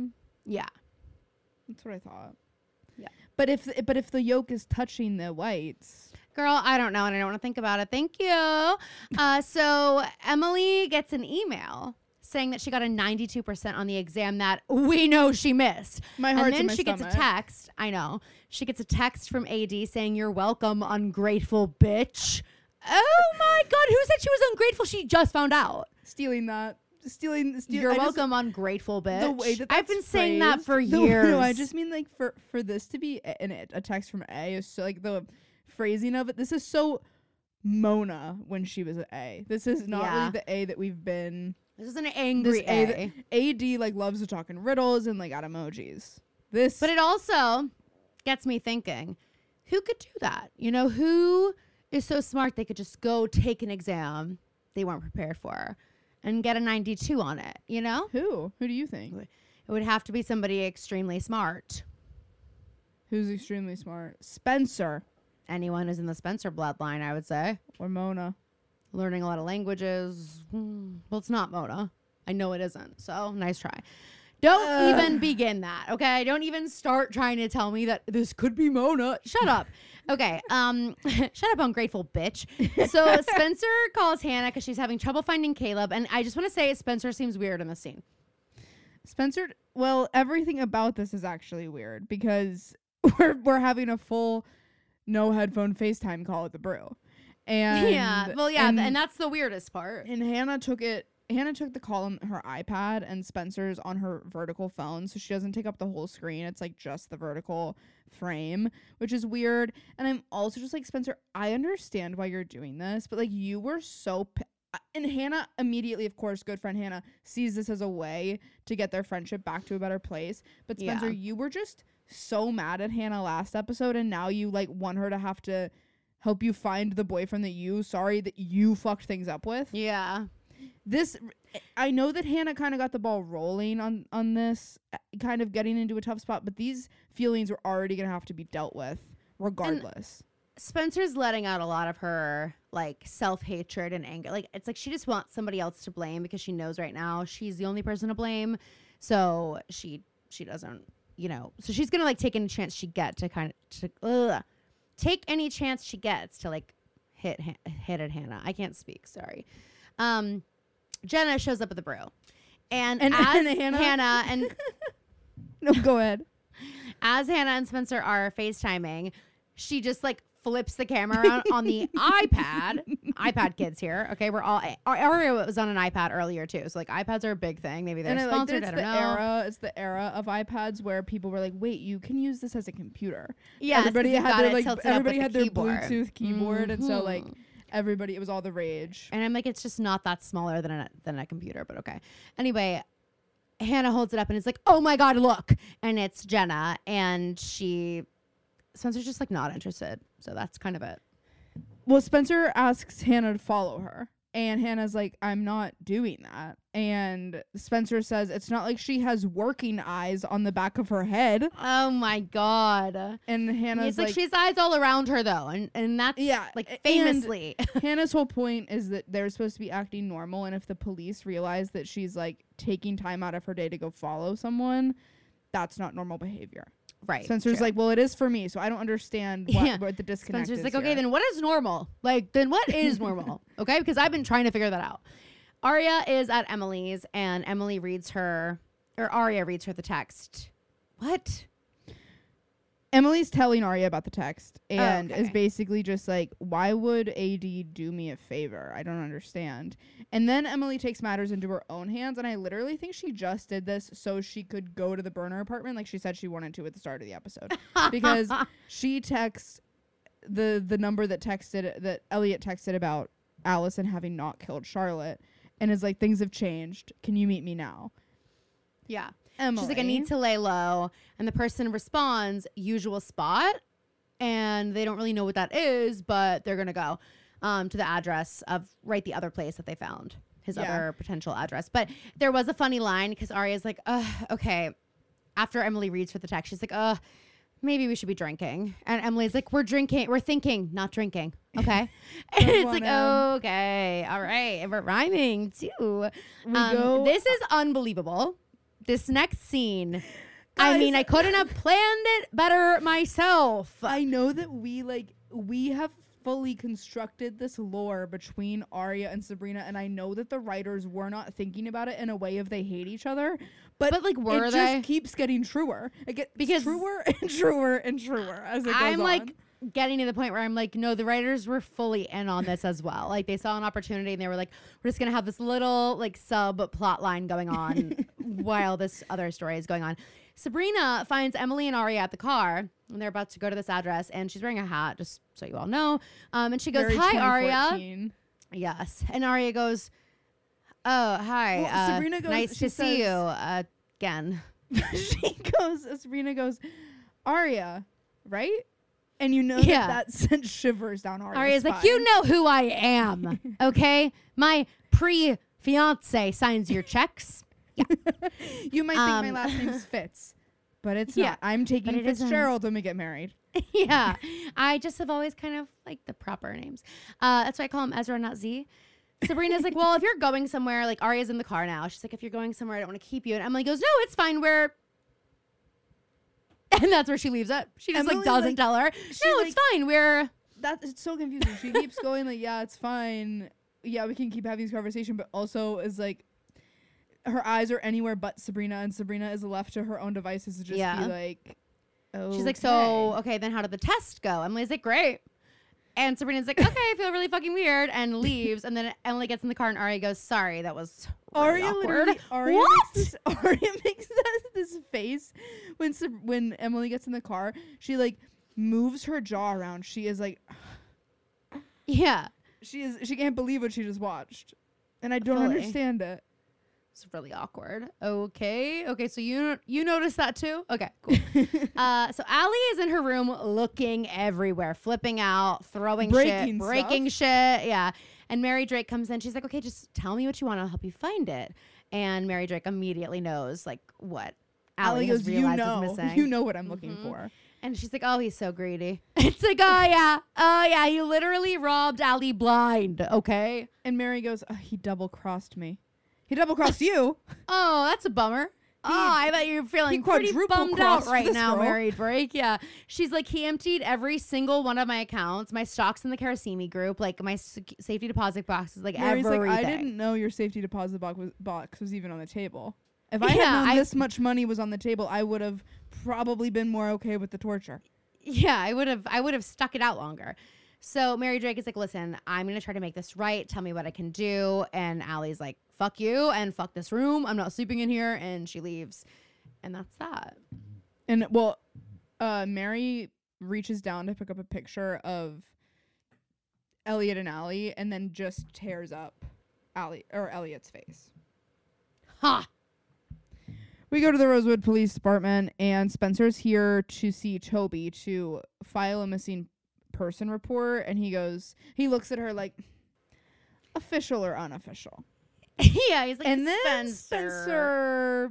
Yeah. That's what I thought. Yeah. But if but if the yolk is touching the whites, Girl, I don't know, and I don't want to think about it. Thank you. Uh, so Emily gets an email saying that she got a ninety-two percent on the exam that we know she missed. My heart's and then in my she stomach. gets a text. I know. She gets a text from A D saying, "You're welcome, ungrateful bitch." Oh my God, who said she was ungrateful? She just found out. stealing that, stealing. Steal, You're I just- welcome, ungrateful bitch. The way that I've that's been saying that for phrased- the- years. No, I just mean like for for this to be a, an, a text from A is so like the phrasing of it. This is so Mona when she was at A. This is not Yeah. really the A that we've been. This is an angry This A, A. that, A D like loves to talk in riddles and like add emojis. This, But it also gets me thinking, who could do that? You know, who is so smart they could just go take an exam they weren't prepared for and get a ninety-two on it, you know? who? Who do you think? It would have to be somebody extremely smart. Who's extremely smart? Spencer Anyone who's in the Spencer bloodline, I would say. or Mona? Learning a lot of languages. Hmm, Well, it's not Mona. I know it isn't. So nice try. Don't Ugh. even begin that, okay? Don't even start trying to tell me that this could be Mona. Shut up. Okay. Um, shut up, ungrateful bitch. So Spencer calls Hannah because she's having trouble finding Caleb, and I just want to say Spencer seems weird in the scene. Spencer, well, everything about this is actually weird because we're we're having a full no headphone FaceTime call at the brew. And yeah. Well, yeah, and, and that's the weirdest part. and Hannah took it Hannah took the call on her iPad and Spencer's on her vertical phone, so she doesn't take up the whole screen. It's like just the vertical frame, which is weird. And I'm also just like, Spencer, I understand why you're doing this, but like you were so p- and Hannah immediately, of course, good friend Hannah sees this as a way to get their friendship back to a better place. But Spencer, Yeah. you were just so mad at Hannah last episode, and now you like want her to have to help you find the boyfriend that you sorry that you fucked things up with. Yeah. This, I know that Hannah kind of got the ball rolling on on this, uh, kind of getting into a tough spot, but these feelings were already gonna have to be dealt with regardless. Spencer's letting out a lot of her like self-hatred and anger. Like it's like she just wants somebody else to blame because she knows right now she's the only person to blame. So she she doesn't, you know. So she's gonna like take any chance she get to kind of to ugh, take any chance she gets to like hit ha- hit at Hannah. I can't speak. Sorry. Um, Jenna shows up at the brew, and, And- as and Hannah? Hannah and No, go ahead. as Hannah and Spencer are FaceTiming, she just like flips the camera around on the iPad. iPad kids here. Okay, we're all Aria was on an iPad earlier too. So like iPads are a big thing. Maybe they're And I like that sponsored. it's I the don't know. era. It's the era of iPads where people were like, "Wait, you can use this as a computer." Yeah, everybody you've had got their it like tilted up everybody with had the their keyboard. Bluetooth keyboard, and so like Mhm. everybody, it was all the rage. And I'm like, it's just not that smaller than a than a computer, but okay. Anyway, Hannah holds it up and it's like, oh my God, look. And it's Jenna. And she, Spencer's just like not interested. So that's kind of it. Well, Spencer asks Hannah to follow her, and Hannah's like, "I'm not doing that." And Spencer says it's not like she has working eyes on the back of her head. Oh my God. And Hannah's It's like, like, she has eyes all around her though. And and that's Yeah, like and- famously. Hannah's whole point is that they're supposed to be acting normal, and if the police realize that she's like taking time out of her day to go follow someone, that's not normal behavior. Right. Spencer's true. like, well, it is for me, so I don't understand what, Yeah. what the disconnect Spencer's is like, okay, here." then what is normal? Like, then what is normal? Okay, because I've been trying to figure that out. Aria is at Emily's, and Emily reads her, or Aria reads her the text. What? Emily's telling Aria about the text and okay. is basically just like, why would A D do me a favor? I don't understand. And then Emily takes matters into her own hands, and I literally think she just did this so she could go to the burner apartment like she said she wanted to at the start of the episode. Because she texts the the number that texted that Elliot texted about Allison having not killed Charlotte, and is like, things have changed. Can you meet me now? Yeah. Emily. She's like, I need to lay low. And the person responds, usual spot. And they don't really know what that is, but they're going to go um, to the address of right the other place that they found, his Yeah. other potential address. But there was a funny line because Aria's like, uh, okay. After Emily reads for the text, she's like, uh, maybe we should be drinking. And Emily's like, we're drinking. We're thinking, not drinking. Okay. And Good it's one, like, Em. okay. All right. And we're rhyming too. We Um, go- this is unbelievable. This next scene I Guys, mean, I couldn't have planned it better myself. I know that we like we have fully constructed this lore between Arya and Sabrina, and I know that the writers were not thinking about it in a way of they hate each other, but, But, like, were it they? just keeps getting truer. It gets Because- truer and truer and truer as it goes I'm on. like getting to the point where I'm like, no, the writers were fully in on this as well. Like they saw an opportunity and they were like, we're just gonna have this little like sub plot line going on while this other story is going on. Sabrina finds Emily and Arya at the car and they're about to go to this address and she's wearing a hat, just so you all know. Um, and she goes, Very hi, Arya. twenty fourteen. Yes. And Arya goes, oh, hi. Well, uh, Sabrina goes- nice she to see you says- uh, again. She goes, Sabrina goes, Arya, right? And you know Yeah. that that sent shivers down Arya's Arya's like, spine. you know who I am, okay? My pre-fiance signs your checks. You might think my Um, last name's Fitz, but it's Yeah, not. I'm taking it isn't. Fitzgerald when we get married. Yeah, I just have always kind of like the proper names. Uh, that's why I call him Ezra, not Z. Sabrina's like, well, if you're going somewhere, like Arya's in the car now. She's like, if you're going somewhere, I don't want to keep you. And Emily goes, no, it's fine. We're, and that's where she leaves it. She just Emily, like doesn't like, tell her. she, No, like- it's fine. We're That is so confusing. She keeps going like, yeah, it's fine. Yeah, we can keep having this conversation, but also is like, her eyes are anywhere but Sabrina, and Sabrina is left to her own devices to just Yeah. be like, oh. She's like, so, okay, then how did the test go? Emily's like, great. And Sabrina's like, okay, I feel really fucking weird, and leaves. And then Emily gets in the car, and Arya goes, sorry, that was really Arya awkward. literally, Arya What? makes this, Arya makes this, this face when Sab- when Emily gets in the car. She like moves her jaw around. She is like, Yeah, she is she can't believe what she just watched, and I don't Fully. understand it. it's really awkward. Okay, okay, so you you noticed that too? Okay, cool. uh, so Allie is in her room looking everywhere, flipping out, throwing Breaking shit, stuff. breaking shit. Yeah, and Mary Drake comes in. She's like, okay, just tell me what you want. I'll help you find it. And Mary Drake immediately knows like what Allie Allie has goes, you realized know, is missing. you know what I'm looking Mhm. for. And she's like, oh, he's so greedy. It's like, oh, yeah. Oh, yeah. He literally robbed Allie blind. Okay. And Mary goes, oh, he double crossed me. He double crossed you. Oh, that's a bummer. oh, I bet you're feeling pretty quadruple bummed out crossed right this now, girl. Mary Drake. Yeah. She's like, he emptied every single one of my accounts, my stocks in the Karasimi group, like my sec- safety deposit boxes, like Mary's everything. like, I didn't know your safety deposit box was, box was even on the table. If I Yeah, had known I- this much money was on the table, I would have probably been more okay with the torture. Yeah, I would have I would have stuck it out longer. So Mary Drake is like, listen, I'm going to try to make this right. Tell me what I can do. And Allie's like, fuck you and fuck this room. I'm not sleeping in here. And she leaves. And that's that. And well, uh, Mary reaches down to pick up a picture of Elliot and Allie, and then just tears up Allie or Elliot's face. Ha! We go to the Rosewood Police Department, and Spencer's here to see Toby to file a missing person report. And he goes, he looks at her like, official or unofficial. Yeah, he's like, And then Spencer. Spencer,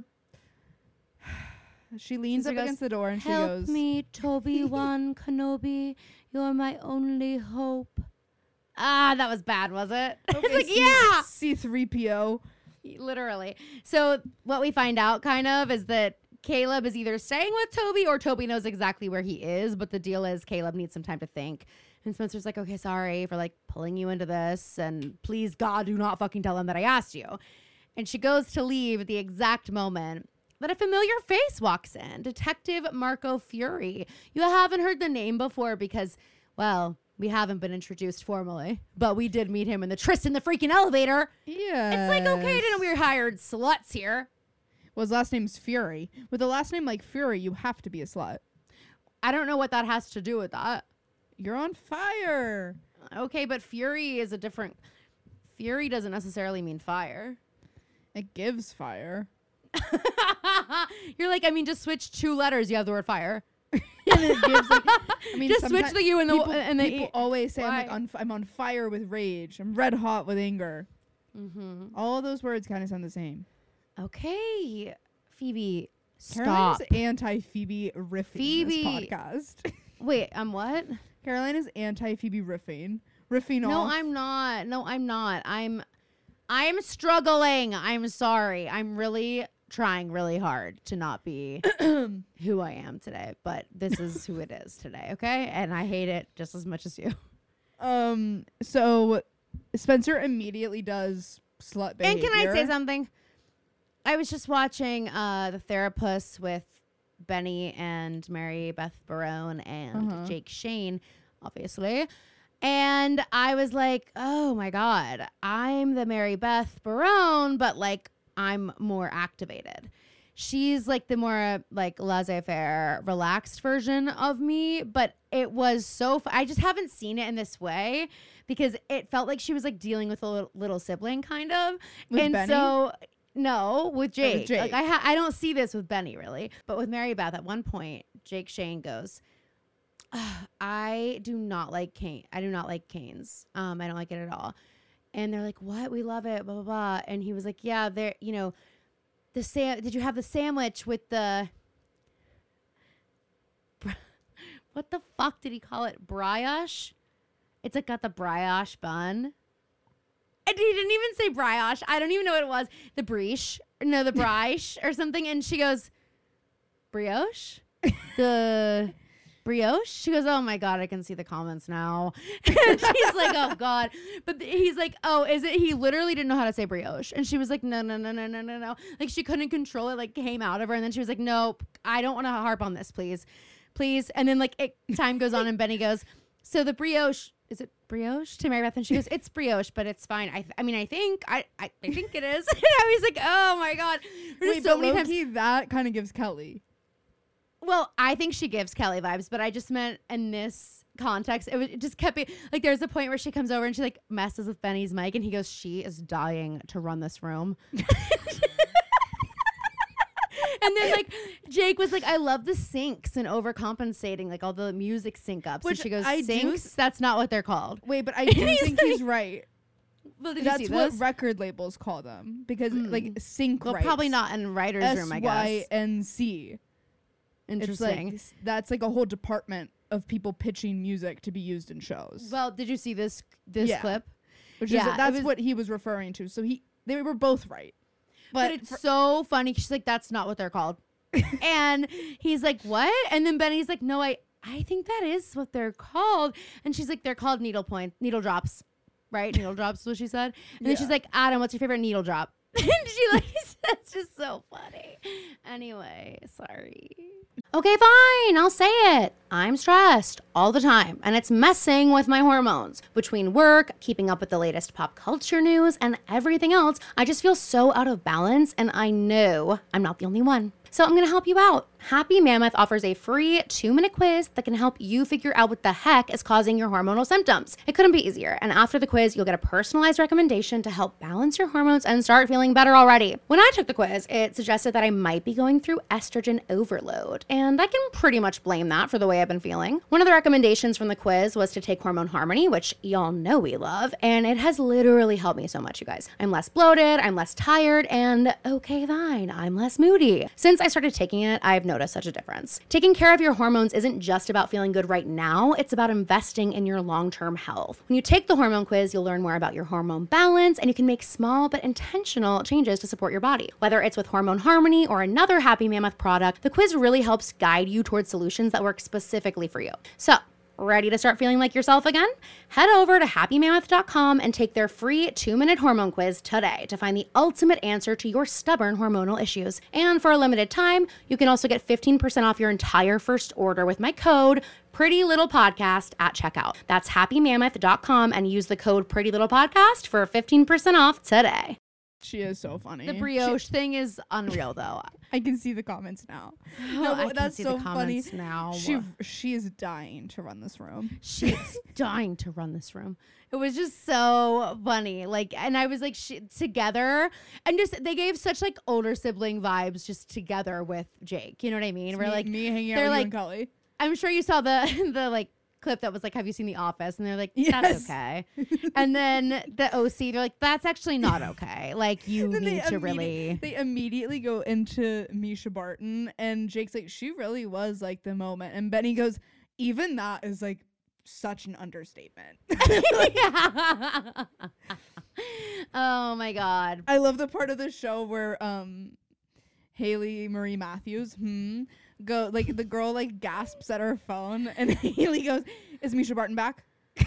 she leans Spencer up goes, against the door and she help goes, me, Toby-Wan Kenobi. You're my only hope. Ah, that was bad, was it? Okay, It's like, C- yeah. C three P O. Literally. So what we find out kind of is that Caleb is either staying with Toby or Toby knows exactly where he is. But the deal is Caleb needs some time to think. And Spencer's like, okay, sorry for like pulling you into this. And please, God, do not fucking tell him that I asked you. And she goes to leave at the exact moment that a familiar face walks in. Detective Marco Fury. You haven't heard the name before because, well, we haven't been introduced formally, but we did meet him in the Tristan the freaking elevator. Yeah. It's like, okay, didn't we hired sluts here? Well, his last name's Fury. With a last name like Fury, you have to be a slut. I don't know what that has to do with that. You're on fire. Okay, but Fury is a different... Fury doesn't necessarily mean fire. It gives fire. You're like, I mean, just switch two letters, you have the word fire. And it gives like, I mean, Just switch someti- the U and the- people, and the people E. always say I'm like Why? on, f- I'm on fire with rage. I'm red hot with anger. Mm-hmm. All those words kind of sound the same. Okay, Phoebe, Carolina's stop. anti Phoebe riffing Phoebe. this podcast. Wait, I'm what? Carolina's anti Phoebe riffing. Riffing No, off. I'm not. No, I'm not. I'm I'm struggling. I'm sorry. I'm really trying really hard to not be who I am today, but this is who it is today, okay? And I hate it just as much as you. Um, so Spencer immediately does slut behavior. And can I say something? I was just watching uh, The Therapist with Benny and Mary Beth Barone and Uh-huh. Jake Shane, obviously. And I was like, oh my God, I'm the Mary Beth Barone, but like I'm more activated. She's like the more uh, like laissez-faire, relaxed version of me, but it was so fu- I just haven't seen it in this way because it felt like she was like dealing with a little, little sibling kind of. With and Benny? so no, with Jake. with Jake. Like I ha- I don't see this with Benny really, but with Mary Beth at one point, Jake Shane goes, I do not like cane. I do not like canes. Um, I don't like it at all. And they're like, what? We love it, blah, blah, blah. And he was like, yeah, there, you know, the sam- did you have the sandwich with the, what the fuck did he call it? Brioche? It's like got the brioche bun. And he didn't even say brioche. I don't even know what it was. The brioche. No, the brioche or something. And she goes, brioche? The... brioche? She goes, oh my God, I can see the comments now. And she's like, oh God. But th- he's like, oh, is it? He literally didn't know how to say brioche. And she was like, no, no, no, no, no, no, no. Like she couldn't control it, like came out of her. And then she was like, nope, I don't want to harp on this, please. Please. And then like it, time goes on and Benny goes, so the brioche, is it brioche to Mary Beth? And she goes, it's brioche, but it's fine. I th- I mean, I think, I, I, I think it is. And I was like, oh my God. There's Wait, so but many times. low-key, that kind of gives Kelly. Well, I think she gives Kelly vibes, but I just meant in this context, it, was, it just kept being like there's a point where she comes over and she like messes with Benny's mic and he goes, she is dying to run this room. And then like Jake was like, I love the syncs and overcompensating, like all the music sync ups. Which and she goes, I do syncs? That's not what they're called. Wait, but I do He's think he's right. Well, did That's you see what this? record labels call them because Mm. like sync Well, rights. probably not in writer's room, I S Y guess. N C. It's Interesting. like s- that's like a whole department of people pitching music to be used in shows. Well, did you see this this Yeah. clip? Which yeah, is it that's was- what he was referring to. So he they were both right. But, it's so funny. She's like, that's not what they're called. And he's like, what? And then Benny's like, no, I, I think that is what they're called. And she's like, they're called needle point, needle drops, right? Needle drops is what she said. And then Yeah. she's like, Adam, what's your favorite needle drop? And she like, that's just so funny. Anyway, sorry. Okay, fine. I'll say it. I'm stressed all the time, and it's messing with my hormones. Between work, keeping up with the latest pop culture news, and everything else, I just feel so out of balance, and I know I'm not the only one. So I'm going to help you out. Happy Mammoth offers a free two-minute quiz that can help you figure out what the heck is causing your hormonal symptoms. It couldn't be easier. And after the quiz, you'll get a personalized recommendation to help balance your hormones and start feeling better already. When I took the quiz, it suggested that I might be going through estrogen overload. And I can pretty much blame that for the way I've been feeling. One of the recommendations from the quiz was to take Hormone Harmony, which y'all know we love. And it has literally helped me so much, you guys. I'm less bloated, I'm less tired, and okay, fine, I'm less moody. Since I started taking it, I've noticed such a difference. Taking care of your hormones isn't just about feeling good right now, it's about investing in your long-term health. When you take the hormone quiz, you'll learn more about your hormone balance, and you can make small but intentional changes to support your body. Whether it's with Hormone Harmony or another Happy Mammoth product, the quiz really helps guide you towards solutions that work specifically for you. So, ready to start feeling like yourself again? Head over to happy mammoth dot com and take their free two-minute hormone quiz today to find the ultimate answer to your stubborn hormonal issues. And for a limited time, you can also get fifteen percent off your entire first order with my code Pretty Little Podcast at checkout. That's happy mammoth dot com and use the code Pretty Little Podcast for fifteen percent off today. She is so funny. The brioche thing is unreal, though. I can see the comments now. No, but I can that's see so the comments funny. now. She she is dying to run this room. She's dying to run this room. It was just so funny. Like, and I was like, she, together, and just they gave such like older sibling vibes just together with Jake. You know what I mean? We're me, like, me hanging out they're with like- you and Kelly. I'm sure you saw the the like clip that was like, have you seen The Office? And they're like, that's Yes. okay. And then the O C, they're like, that's actually not okay. Like, you Then need they to immedi- really. They immediately go into Misha Barton, and Jake's like, she really was like the moment. And Benny goes, even that is like such an understatement. Yeah. Oh my God. I love the part of the show where um Haley Marie Matthews, hmm, go like the girl like gasps at her phone, and Haley goes, "Is Misha Barton back?"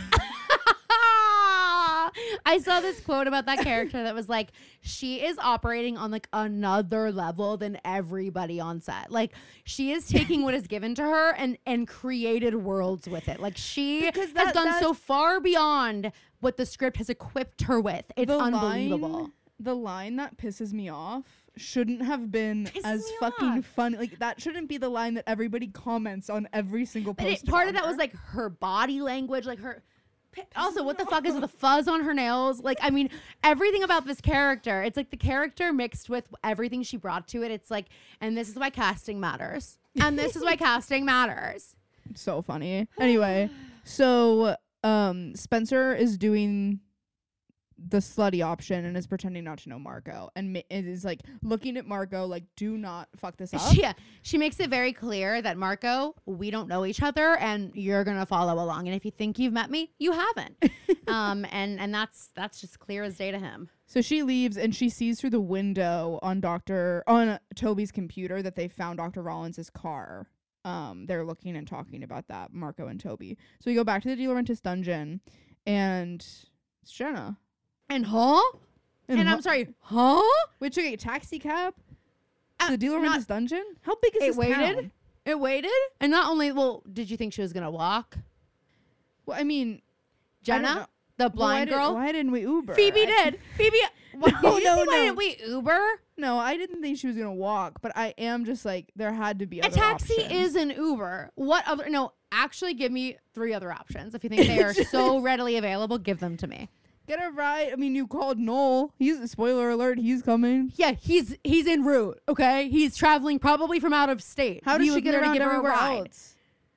I saw this quote about that character that was like, she is operating on like another level than everybody on set. Like she is taking what is given to her and and created worlds with it. Like she Because that- has gone that- so far beyond what the script has equipped her with. It's the unbelievable. Line, the line that pisses me off shouldn't have been Pisses as me fucking off. fun. Like that shouldn't be the line that everybody comments on every single But post. it, part of about that was her. like her body language, like her. Also, what the fuck is with the fuzz on her nails? Like, I mean, everything about this character. It's like the character mixed with everything she brought to it. It's like, and this is why casting matters. And this is why casting matters. so funny. Anyway, so um Spencer is doing the slutty option and is pretending not to know Marco, and ma- it is like looking at Marco like, do not fuck this up. Yeah, she makes it very clear that Marco, we don't know each other, and you're gonna follow along. And if you think you've met me, you haven't. um, and and that's that's just clear as day to him. So she leaves and she sees through the window on Doctor on Toby's computer that they found Doctor Rollins's car. Um, they're looking and talking about that, Marco and Toby. So we go back to the De Laurentiis dungeon, and it's Jenna. And huh? And, And I'm huh- sorry, huh? We took a taxi cab Uh, to the De Laurentiis not- dungeon. How big is It this waited. town? It waited. And not only, well, did you think she was gonna walk? Well, I mean, Jenna, know. the why, blind did, girl. why didn't we Uber? Phoebe I- did. Phoebe. What, No, did you no, see why no. didn't we Uber? No, I didn't think she was gonna walk, but I am just like, there had to be A other taxi options. is an Uber. What other? No, actually, give me three other options. If you think they are so readily available, give them to me. Get a ride. I mean, you called Noel. He's spoiler alert. He's coming. Yeah, he's he's en route. Okay, he's traveling probably from out of state. How does He she was get there to around give her a everywhere ride. else?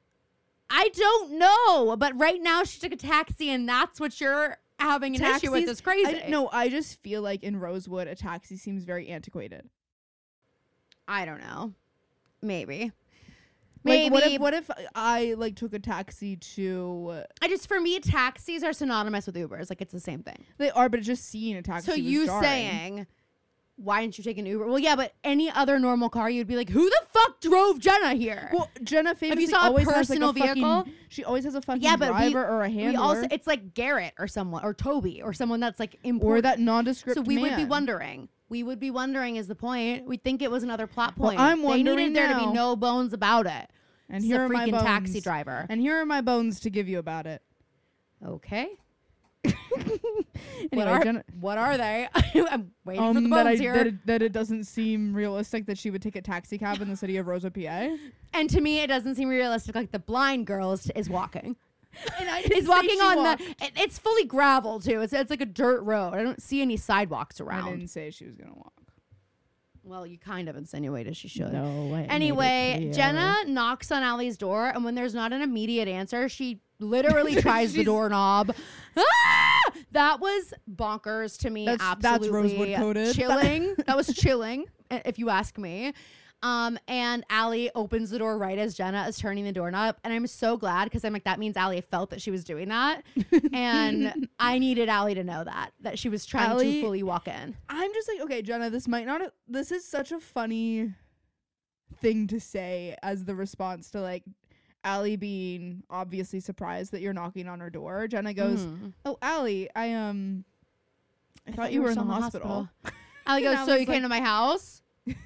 I don't know, but right now she took a taxi, and that's what you're having an issue with. Taxis- Is crazy. I, no, I just feel like in Rosewood, a taxi seems very antiquated. I don't know. Maybe. Like, Maybe. what if what if I like took a taxi to? I just for me, taxis are synonymous with Ubers. Like it's the same thing. They are, but just seeing a taxi. So was you jarring. saying, why didn't you take an Uber? Well, yeah, but any other normal car, you'd be like, who the fuck drove Jenna here? Well, Jenna famously saw a always has like personal a fucking, vehicle? She always has a fucking yeah, but we, driver or a handler, we also it's like Garrett or someone or Toby or someone that's like important. or that nondescript. So we would be man. wondering. We would be wondering is the point. We think it was another plot point. Well, I'm they wondering needed there to be now. no bones about it. And It's here a are my freaking bones. taxi driver. And here are my bones to give you about it. Okay. Anyway, what, are, Jenna, what are they? I'm waiting for the um, bones that, I, here. that, it, that it doesn't seem realistic that she would take a taxi cab in the city of Rosewood, P A. And to me, it doesn't seem realistic. Like the blind girl is, is walking. And I Is walking on the. It, it's fully gravel too. It's it's like a dirt road. I don't see any sidewalks I around. didn't say she was gonna walk. Well, you kind of insinuated she should. No. I Anyway, Jenna knocks on Allie's door, and when there's not an immediate answer, she literally tries the She's- doorknob. Ah! That was bonkers to me. That's- that's Absolutely Rosewood coded. chilling. That was chilling, i- if you ask me. Um, and Allie opens the door right as Jenna is turning the doorknob, and I'm so glad because I'm like, that means Allie felt that she was doing that, and I needed Allie to know that that she was trying Allie- to fully walk in. I'm just like, okay, Jenna, this might not. This is such a funny thing to say as the response to like Allie being obviously surprised that you're knocking on her door. Jenna goes, Mhm. "Oh, Allie, I um, I, thought, you were in the hospital." Allie And goes, so Allie's you came like- to my house?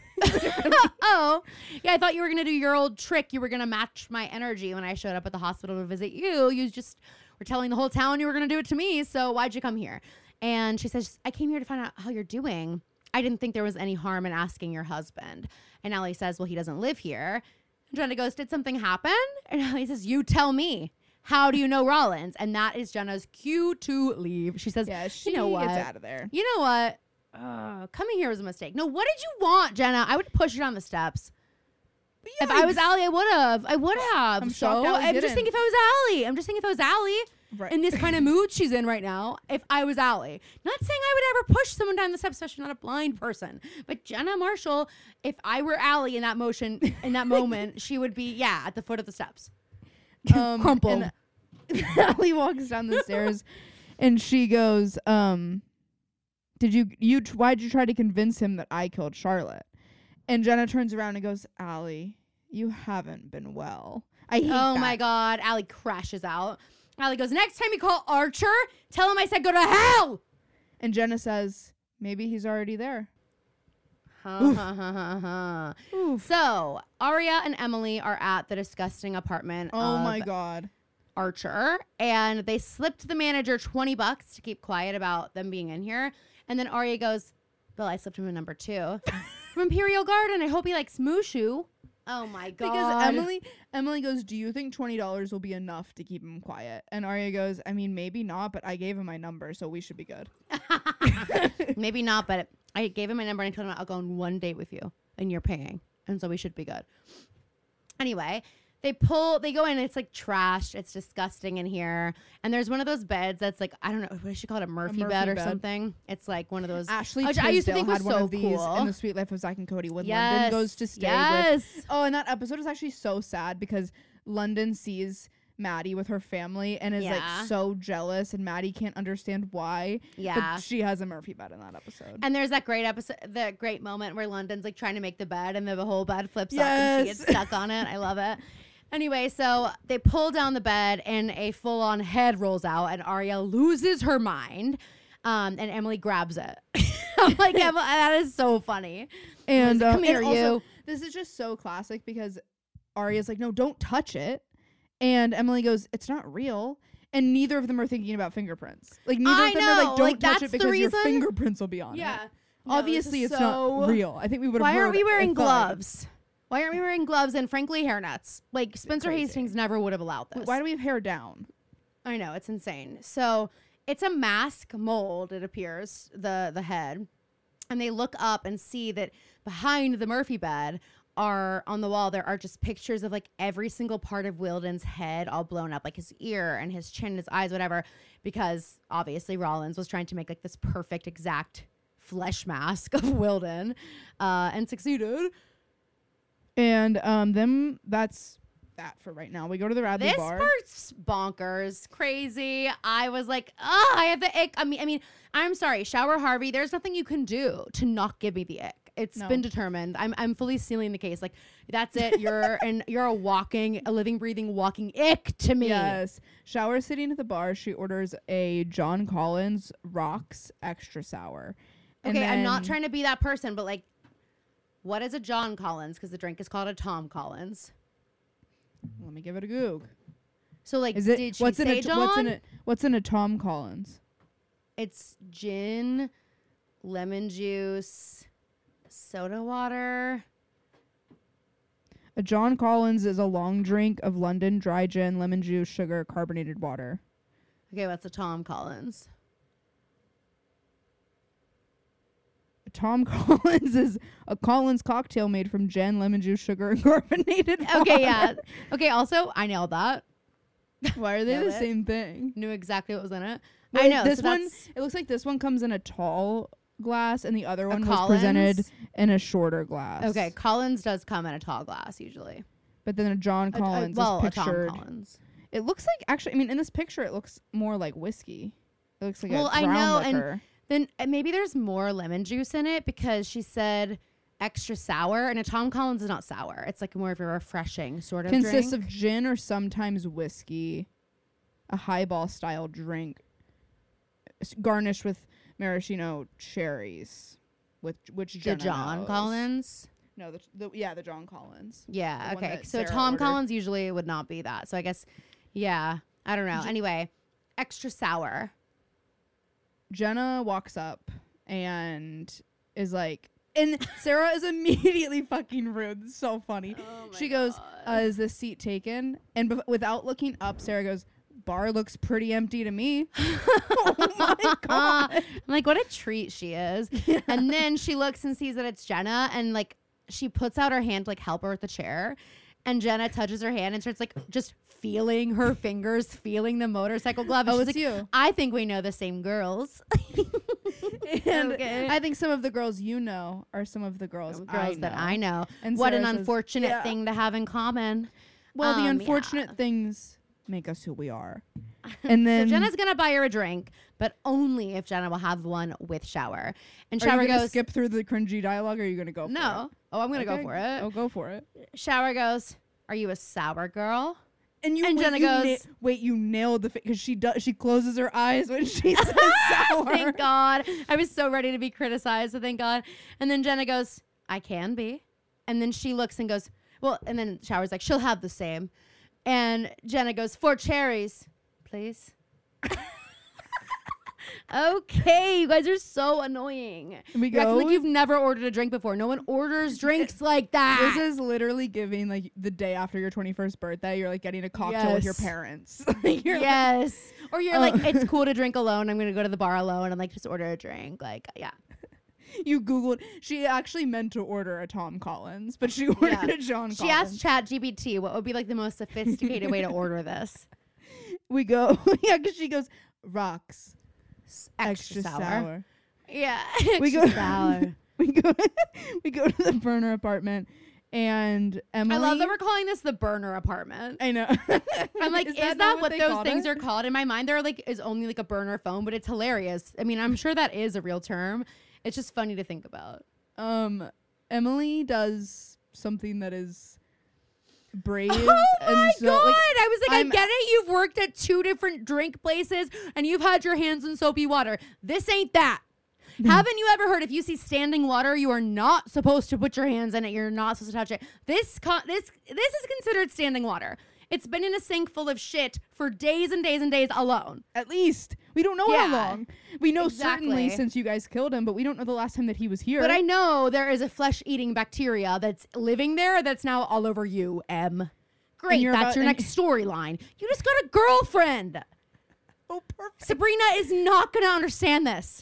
Oh, yeah, I thought you were going to do your old trick. You were going to match my energy when I showed up at the hospital to visit you. You just were telling the whole town you were going to do it to me. So why'd you come here? And she says, I came here to find out how you're doing. I didn't think there was any harm in asking your husband. And Allie says, well, he doesn't live here. And Jenna goes, did something happen? And Allie says, you tell me. How do you know Rollins? And that is Jenna's cue to leave. She says, Yeah, she you know what? gets out of there. You know what? Uh, coming here was a mistake. No, what did you want, Jenna? I would push you down the steps. If I was Yikes. Allie, I would have. I would have. I'm so shocked Allie I'm just didn't. thinking if I was Allie. I'm just thinking if I was Allie Right. in this kind of mood she's in right now. If I was Allie, not saying I would ever push someone down the steps, especially not a blind person. But Jenna Marshall, if I were Allie in that motion, in that moment, she would be yeah at the foot of the steps, Um, crumpled. and Allie walks down the stairs, and she goes, um, "Did you you tr- why'd you try to convince him that I killed Charlotte?" And Jenna turns around and goes, Allie, you haven't been well. I hate Oh that. my God. Allie crashes out. Allie goes, next time you call Archer, tell him I said go to hell. And Jenna says, maybe he's already there. Ha, ha, ha, ha, ha. Oof. So Aria and Emily are at the disgusting apartment Oh of my God. Archer, and they slipped the manager twenty bucks to keep quiet about them being in here. And then Aria goes, Bill, I slipped him a number two from Imperial Garden. I hope he likes Mooshu. Oh my God. Because Emily Emily goes, do you think twenty dollars will be enough to keep him quiet? And Arya goes, I mean, maybe not, but I gave him my number, so we should be good. Maybe not, but I gave him my number and I told him I'll go on one date with you and you're paying. And so we should be good. Anyway, they pull, they go in, it's like trashed. It's disgusting in here. And there's one of those beds that's like, I don't know, what should you call it? A Murphy, Murphy bed or bed. something. It's like one of those. Ashley which Tisdale I used to think had was one so of these cool. in The Sweet Life of Zack and Cody when Yes. London goes to stay yes. with. Oh, and that episode is actually so sad because London sees Maddie with her family and is Yeah. like so jealous, and Maddie can't understand why. Yeah. But she has a Murphy bed in that episode. And there's that great episode, that great moment where London's like trying to make the bed and the whole bed flips up and she Yes. gets stuck on it. I love it. Anyway, so they pull down the bed and a full-on head rolls out and Aria loses her mind. Um, and Emily grabs it. I'm like, Emily, that is so funny. And Come um, here, and also, you. this is just so classic because Arya's like, no, don't touch it. And Emily goes, it's not real. And neither of them are thinking about fingerprints. Like, neither I of them know, are like, don't like, touch that's it the because your reason- fingerprints will be on it. No, Obviously, this it's is not so- real. I think we would have Why aren't we wearing if, uh, gloves? Why aren't we wearing gloves and frankly hairnets? Like Spencer Crazy. Hastings never would have allowed this. Why do we have hair down? I know, it's insane. So it's a mask mold, it appears, the the head. And they look up and see that behind the Murphy bed are on the wall, there are just pictures of like every single part of Wilden's head all blown up, like his ear and his chin, his eyes, whatever, because obviously Rollins was trying to make like this perfect exact flesh mask of Wilden uh, and succeeded. And um, them, that's that for right now. We go to the Radley This bar. part's bonkers, crazy. I was like, oh, I have the ick. I mean, I mean, I'm sorry, Shower Harvey. There's nothing you can do to not give me the ick. It's No. been determined. I'm I'm fully sealing the case. Like that's it. You're and you're a walking, a living, breathing, walking ick to me. Yes. Shower sitting at the bar. She orders a John Collins Rocks extra sour. And Okay, I'm not then- trying to be that person, but like, what is a John Collins? Because the drink is called a Tom Collins. Let me give it a goog. So like, Is it did she what's say in a John? what's in a what's in a Tom Collins? It's gin, lemon juice, soda water. A John Collins is a long drink of London dry gin, lemon juice, sugar, carbonated water. Okay, what's a Tom Collins? A Tom Collins is a Collins cocktail made from gin, lemon juice, sugar, and carbonated water. Okay, yeah. Okay, also, I nailed that. Why are they Nailed the it. same thing? Knew exactly what was in it. Well, I know. This so one, that's it looks like this one comes in a tall glass, and the other a one was presented Collins? in a shorter glass. Okay, Collins does come in a tall glass usually. But then a John A- a- Collins well, is a Tom pictured. Collins. It looks like, actually, I mean, in this picture, it looks more like whiskey. It looks like Well, a I brown know, and liquor. Then uh, maybe there's more lemon juice in it because she said extra sour, and a Tom Collins is not sour. It's like more of a refreshing sort of Consists drink. of gin or sometimes whiskey, a highball style drink, s- garnished with maraschino cherries, with which the Jenna John knows. Collins. No, the, the yeah, the John Collins. Yeah, The one okay. that So Sarah Tom ordered. Collins usually would not be that. So I guess, yeah, I don't know. Anyway, extra sour. Jenna walks up and is like, and Sarah is immediately fucking rude. It's so funny. Oh She goes, uh, "Is this seat taken?" And bef- without looking up, Sarah goes, "Bar looks pretty empty to me." Oh my god! I'm like, what a treat she is. And then she looks and sees that it's Jenna, and like she puts out her hand to like help her with the chair. And Jenna touches her hand and starts like just feeling her fingers, feeling the motorcycle glove. And Oh, she's it's like, you. I think we know the same girls. And Okay. I think some of the girls you know are some of the girls, girls I that know. I know. And What an Sarah says, unfortunate "Yeah." thing to have in common. Well, the Um, unfortunate yeah. things make us who we are. And then so Jenna's gonna buy her a drink, but only if Jenna will have one with shower. And are shower you gonna goes, skip through the cringy dialogue, or are you gonna go for no. it? Oh, I'm gonna Okay. go for it. Oh, go for it. Shower goes, are you a sour girl? And you, And wait, Jenna you goes- na- wait, you nailed the because she does. She closes her eyes when she says sour. Thank God. I was so ready to be criticized, so thank God. And then Jenna goes, I can be. And then she looks and goes, well, and then Shower's like, she'll have the same. And Jenna goes, four cherries, please. Okay, you guys are so annoying. We You're acting go. like you've never ordered a drink before. No one orders drinks like that. This is literally giving like the day after your twenty-first birthday. You're like getting a cocktail with your Yes. parents. Like, you're like- Yes. Or you're Uh. like, it's cool to drink alone. I'm going to go to the bar alone and like just order a drink. Like, yeah. you Googled. She actually meant to order a Tom Collins, but she ordered Yeah. a John She Collins. asked ChatGPT what would be like the most sophisticated way to order this. we go. Yeah, because she goes rocks S- Extra, sour. Yeah. We extra go- sour. we go. we go to the burner apartment, and Emily. I love that we're calling this the burner apartment. I know. I'm like, is, that, not what they those called things it? are called? In my mind, there like is only like a burner phone, but it's hilarious. I mean, I'm sure that is a real term. It's just funny to think about. Um, Emily does something that is brave. Oh and my so, god! like, I was like, I'm- I get it. You've worked at two different drink places and you've had your hands in soapy water. This ain't that. Haven't you ever heard if you see standing water, you are not supposed to put your hands in it. You're not supposed to touch it. This co- this this is considered standing water. It's been in a sink full of shit for days and days and days alone. At least we don't know Yeah. how long. We know certainly Exactly. since you guys killed him, but we don't know the last time that he was here. But I know there is a flesh-eating bacteria that's living there that's now all over you, Em. Great, you're that's about- your and- next storyline. You just got a girlfriend. oh, perfect. Sabrina is not going to understand this.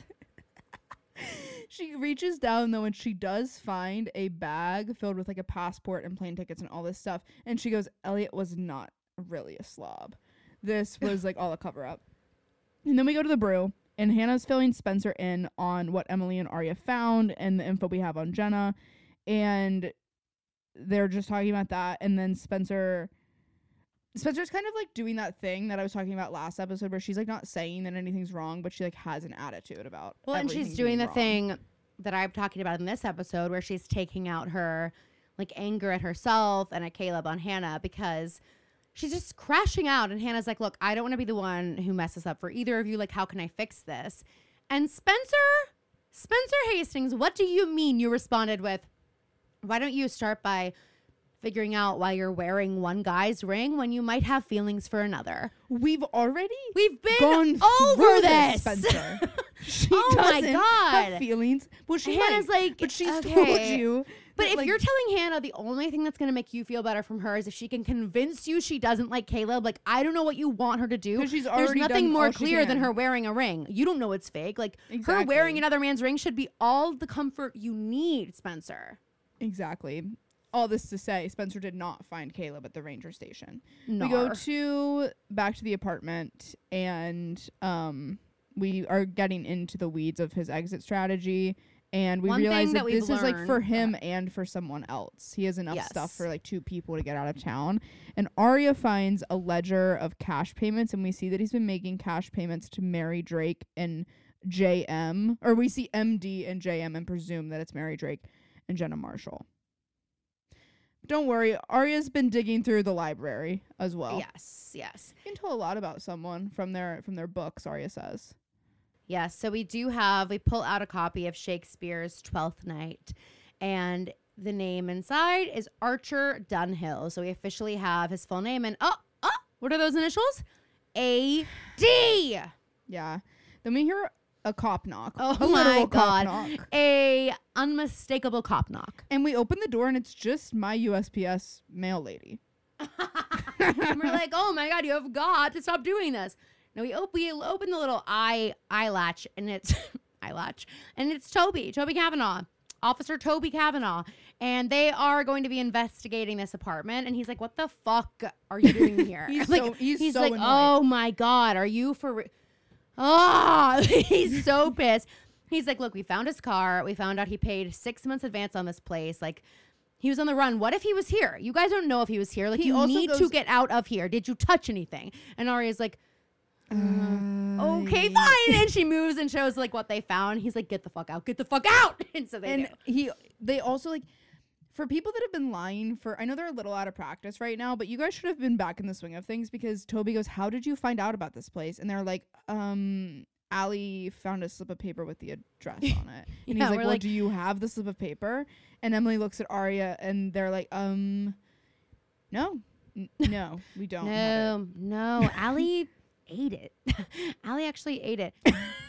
She reaches down though, and she does find a bag filled with like a passport and plane tickets and all this stuff. And she goes, Elliot was not really a slob. This was like all a cover up. And then we go to the brew, and Hannah's filling Spencer in on what Emily and Arya found and the info we have on Jenna. And they're just talking about that. And then Spencer Spencer's kind of like doing that thing that I was talking about last episode where she's like not saying that anything's wrong, but she like has an attitude about Well, and everything she's doing being the wrong. thing that I'm talking about in this episode where she's taking out her like anger at herself and at Caleb on Hannah because she's just crashing out. And Hannah's like, look, I don't want to be the one who messes up for either of you. Like, how can I fix this? And Spencer, Spencer Hastings, what do you mean? You responded with, why don't you start by figuring out why you're wearing one guy's ring when you might have feelings for another? We've already We've been gone over through this. Spencer. She Oh my doesn't God. have feelings. Well, she Hannah's might, like, but she's told okay. you. But that, if like, you're telling Hannah the only thing that's going to make you feel better from her is if she can convince you she doesn't like Caleb, like, I don't know what you want her to do. 'Cause she's There's already nothing done more all she clear than can. her wearing a ring. You don't know it's fake. Like, her Exactly. wearing another man's ring should be all the comfort you need, Spencer. exactly. All this to say, Spencer did not find Caleb at the ranger station. Nar. We go to back to the apartment, and um, we are getting into the weeds of his exit strategy. And we One thing realize that that, we've this is like for learned- him and for someone else. He has enough stuff Yes. for like two people to get out of town. And Arya finds a ledger of cash payments, and we see that he's been making cash payments to Mary Drake and J M. Or we see M D and J M and presume that it's Mary Drake and Jenna Marshall. Don't worry, Arya's been digging through the library as well. Yes, yes. You can tell a lot about someone from their from their books, Arya says. Yes, so we do have, we pull out a copy of Shakespeare's Twelfth Night, and the name inside is Archer Dunhill. So we officially have his full name, and oh, oh, what are those initials? A D. Yeah. Then we hear a cop knock. Oh a my literal God. Cop knock. A unmistakable cop knock. And we open the door, and it's just my U S P S mail lady. And we're like, oh my God, you have got to stop doing this. No, we, op- we open the little eye eye latch, and it's eye latch, and it's Toby, Toby Kavanaugh, Officer Toby Kavanaugh, and they are going to be investigating this apartment. And he's like, "What the fuck are you doing here?" He's like, so- he's so like, annoyed. "Oh my God, are you for?" Re-? Ah, he's so pissed. He's like, "Look, we found his car. We found out he paid six months advance on this place. Like." He was on the run. What if he was here? You guys don't know if he was here. Like, He you also need to goes- get out of here. Did you touch anything? And Arya's like, Uh, Okay, fine. And she moves and shows like what they found. He's like, get the fuck out, get the fuck out. And so they and do. he, they also like, for people that have been lying for, I know they're a little out of practice right now, but you guys should have been back in the swing of things, because Toby goes, how did you find out about this place? And they're like, um, Allie found a slip of paper with the address on it. And Yeah, he's like, we're well, like- do you have the slip of paper? And Emily looks at Aria and they're like, um, no, N- no, we don't have it. No, no. Allie ate it. Allie actually ate it.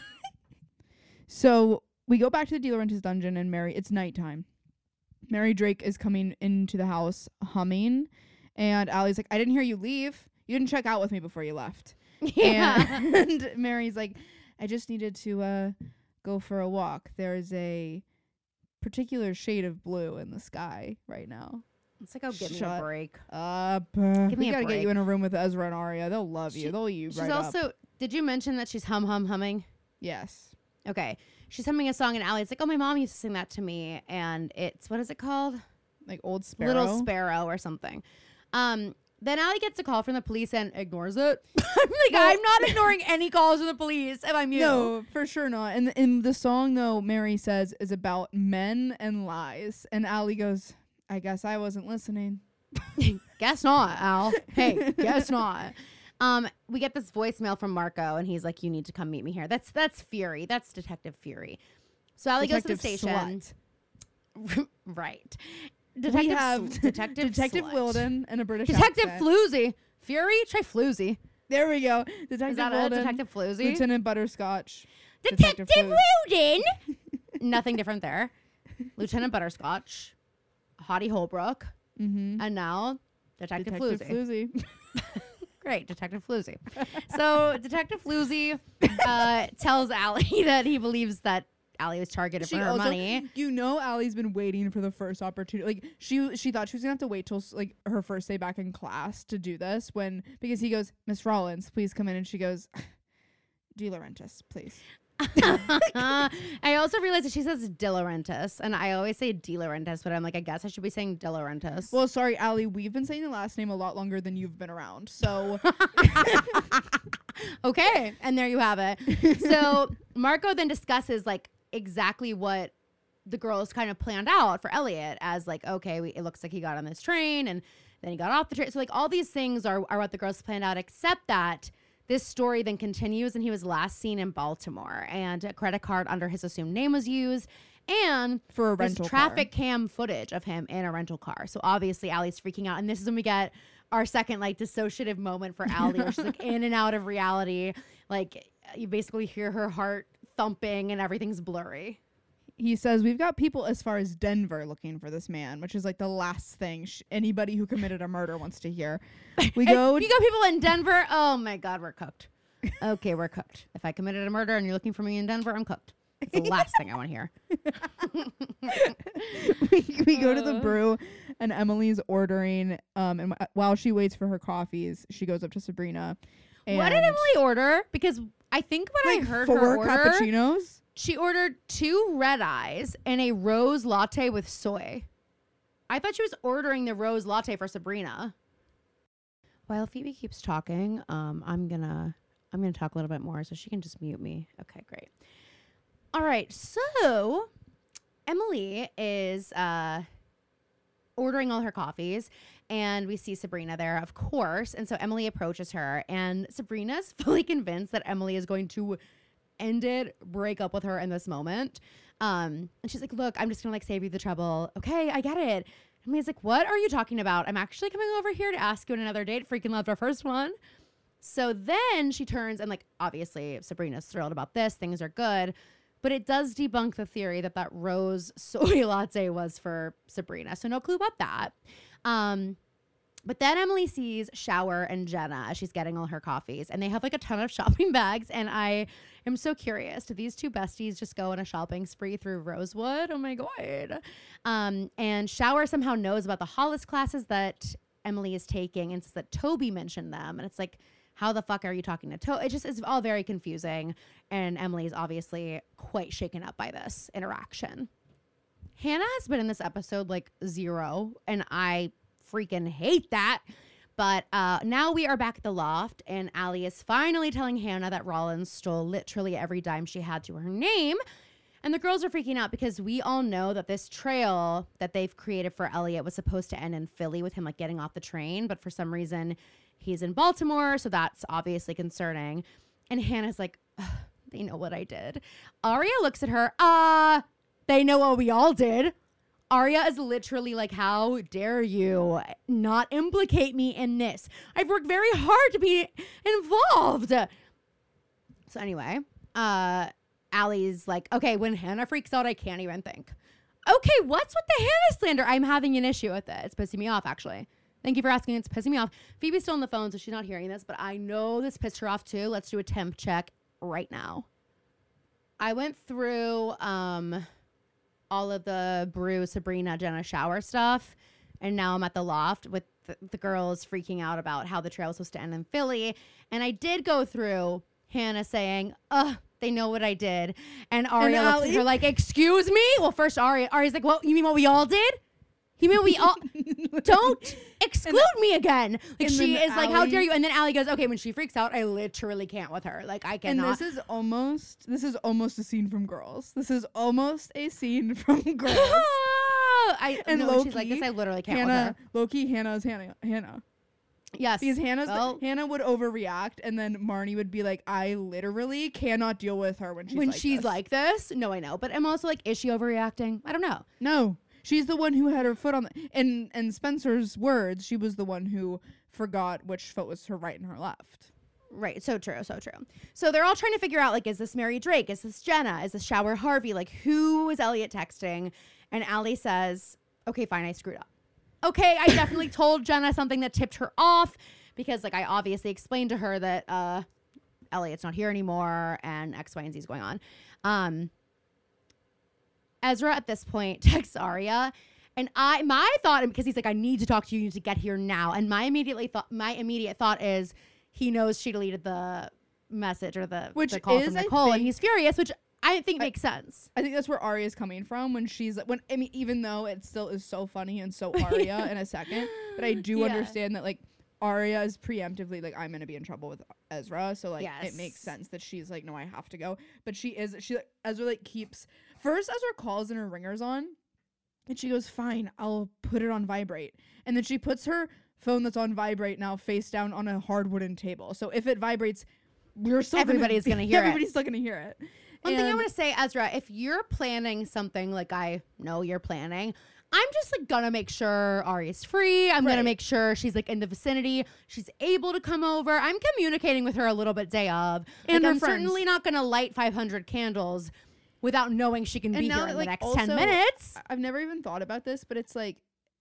So we go back to the De Laurentiis dungeon, and Mary, it's nighttime. Mary Drake is coming into the house humming, and Allie's like, I didn't hear you leave. You didn't check out with me before you left. Yeah. And Mary's like, I just needed to uh, go for a walk. There's a particular shade of blue in the sky right now. It's like, oh, give me Shut a break. Up. Give we me a gotta get you break. in a room with Ezra and Arya. They'll love She- you. They'll eat you She's right up. also, did you mention that she's hum, hum, humming? Yes. Okay. She's humming a song, and Allie's like, oh, my mom used to sing that to me. And it's, what is it called? Like Old Sparrow. Little Sparrow or something. Um, then Allie gets a call from the police and ignores it. I'm like, I'm not ignoring any calls from the police if I'm you. No, for sure not. And in the song, though, Mary says is about men and lies. And Allie goes, I guess I wasn't listening. Guess not, Al. Hey, guess not. Um, we get this voicemail from Marco, and he's like, you need to come meet me here. That's that's Fury. That's Detective Fury. So Allie goes to the Detective station. Slut. Right. We Detective have Sl- Detective Detective Slut. Wilden and a British Detective accent. Floozy. Fury? Try Floozy. There we go. Detective Is that Wilden. a Detective Floozy? Lieutenant Butterscotch. Detective Floozy. Wilden. Nothing different there. Lieutenant Butterscotch. Hottie Holbrook. Mm-hmm. And now Detective, Detective Floozy. Floozy. Great, Detective Floozy. So Detective Floozy uh, tells Allie that he believes that Allie was targeted She for her also, money. you know, Allie's been waiting for the first opportunity. Like she, she thought she was gonna have to wait till like her first day back in class to do this. When because he goes, Miss Rollins, please come in, and she goes, De Laurentiis, please. I also realized that she says De Laurentiis, and I always say De Laurentiis, but I'm like, I guess I should be saying De Laurentiis. Well, sorry, Allie, we've been saying the last name a lot longer than you've been around. So Okay, and there you have it. So Marco then discusses like exactly what the girls kind of planned out for Elliot as like, okay, we, it looks like he got on this train and then he got off the train. So like all these things are, are what the girls planned out, except that this story then continues, and he was last seen in Baltimore, and a credit card under his assumed name was used, and For a there's rental traffic cam footage of him in a rental car. So obviously Allie's freaking out, and this is when we get our second like dissociative moment for Allie, where she's like in and out of reality. Like you basically hear her heart thumping, and everything's blurry. he says, we've got people as far as Denver looking for this man, which is like the last thing sh- anybody who committed a murder wants to hear. We And go. you got people in Denver. Oh my God, we're cooked. Okay, we're cooked. If I committed a murder and you're looking for me in Denver, I'm cooked. It's the last thing I want to hear. we, we go to the brew, and Emily's ordering. Um, and w- while she waits for her coffees, she goes up to Sabrina. What did and, Emily order? Because I think when like, I heard four her order, cappuccinos. she ordered two red eyes and a rose latte with soy. I thought she was ordering the rose latte for Sabrina. While Phoebe keeps talking, um, I'm gonna I'm gonna talk a little bit more so she can just mute me. Okay, great. All right, so Emily is uh, ordering all her coffees, and we see Sabrina there, of course. And so Emily approaches her, and Sabrina's fully convinced that Emily is going to end it, break up with her in this moment. Um, and she's like, look, I'm just gonna like save you the trouble. Okay, I get it. Emily's like, what are you talking about? I'm actually coming over here to ask you on another date. Freaking loved our first one. So then she turns, and like, obviously Sabrina's thrilled about this. Things are good. But it does debunk the theory that that rose soy latte was for Sabrina. So no clue about that. Um, but then Emily sees Shower and Jenna as she's getting all her coffees. And they have like a ton of shopping bags. And I am so curious. Do these two besties just go on a shopping spree through Rosewood? Oh my God. Um, and Shower somehow knows about the Hollis classes that Emily is taking, and says that Toby mentioned them. And it's like, how the fuck are you talking to Toby? It just is all very confusing. And Emily is obviously quite shaken up by this interaction. Hannah has been in this episode like zero, and I freaking hate that. But uh, now we are back at the loft, and Allie is finally telling Hannah that Rollins stole literally every dime she had to her name. And the girls are freaking out because we all know that this trail that they've created for Elliot was supposed to end in Philly with him like getting off the train. But for some reason, he's in Baltimore, so that's obviously concerning. And Hannah's like, they know what I did. Aria looks at her. Uh, they know what we all did. Aria is literally like, how dare you not implicate me in this? I've worked very hard to be involved. So anyway, uh, Allie's like, okay, when Hannah freaks out, I can't even think. Okay, what's with the Hannah slander? I'm having an issue with it. It's pissing me off, actually. Thank you for asking. It's pissing me off. Phoebe's still on the phone, so she's not hearing this, but I know this pissed her off too. Let's do a temp check right now. I went through... um. all of the Brew, Sabrina, Jenna shower stuff. And now I'm at the loft with the, the girls freaking out about how the trail was supposed to end in Philly. And I did go through Hannah saying, ugh, they know what I did. And Aria And looks at her like, excuse me? Well, first Aria, Aria's like, what, you mean what we all did? You mean we all, don't exclude me again. Like she is like, how dare you? And then Allie goes, okay, when she freaks out, I literally can't with her. Like I cannot. And this is almost, this is almost a scene from Girls. This is almost a scene from Girls. I and no, Loki, she's like this. I literally can't Hannah, with her. Loki, Hannah's Hannah. Hannah. Yes, Because Hannah's well, the, Hannah would overreact, and then Marnie would be like, "I literally cannot deal with her when she's when like she's this. like this." No, I know, but I'm also like, is she overreacting? I don't know. No, she's the one who had her foot on the. In in Spencer's words, she was the one who forgot which foot was her right and her left. Right. So true. So true. So they're all trying to figure out, like, is this Mary Drake? Is this Jenna? Is this Shower Harvey? Like, who is Elliot texting? And Allie says, okay, fine, I screwed up. Okay, I definitely told Jenna something that tipped her off because, like, I obviously explained to her that uh, Elliot's not here anymore and X, Y, and Z is going on. Um, Ezra, at this point, texts Aria. And I, my thought, because he's like, I need to talk to you, you need to get here now. And my immediately thought, my immediate thought is, he knows she deleted the message or the, Which the call is, from I Nicole, think- and he's furious, which I think I- makes sense. I think that's where Arya's coming from when she's when I mean, even though it still is so funny and so Arya in a second, but I do Yeah. understand that like Arya is preemptively like, I'm gonna be in trouble with Ezra, so like Yes. it makes sense that she's like, no, I have to go. But she is she like, Ezra like keeps first Ezra calls and her ringer's on, and she goes, fine, I'll put it on vibrate, and then she puts her phone that's on vibrate now face down on a hard wooden table. So if it vibrates, we're still Everybody's gonna, gonna hear it. everybody's still gonna hear it. One thing I And- want to say, Ezra, if you're planning something like I know you're planning, I'm just like gonna make sure Ari's free. I'm Right. gonna make sure she's like in the vicinity. She's able to come over. I'm communicating with her a little bit day of. And like, her I'm friends. certainly not gonna light five hundred candles without knowing she can And be now here that, in like, the next also, ten minutes. I- I've never even thought about this, but it's like,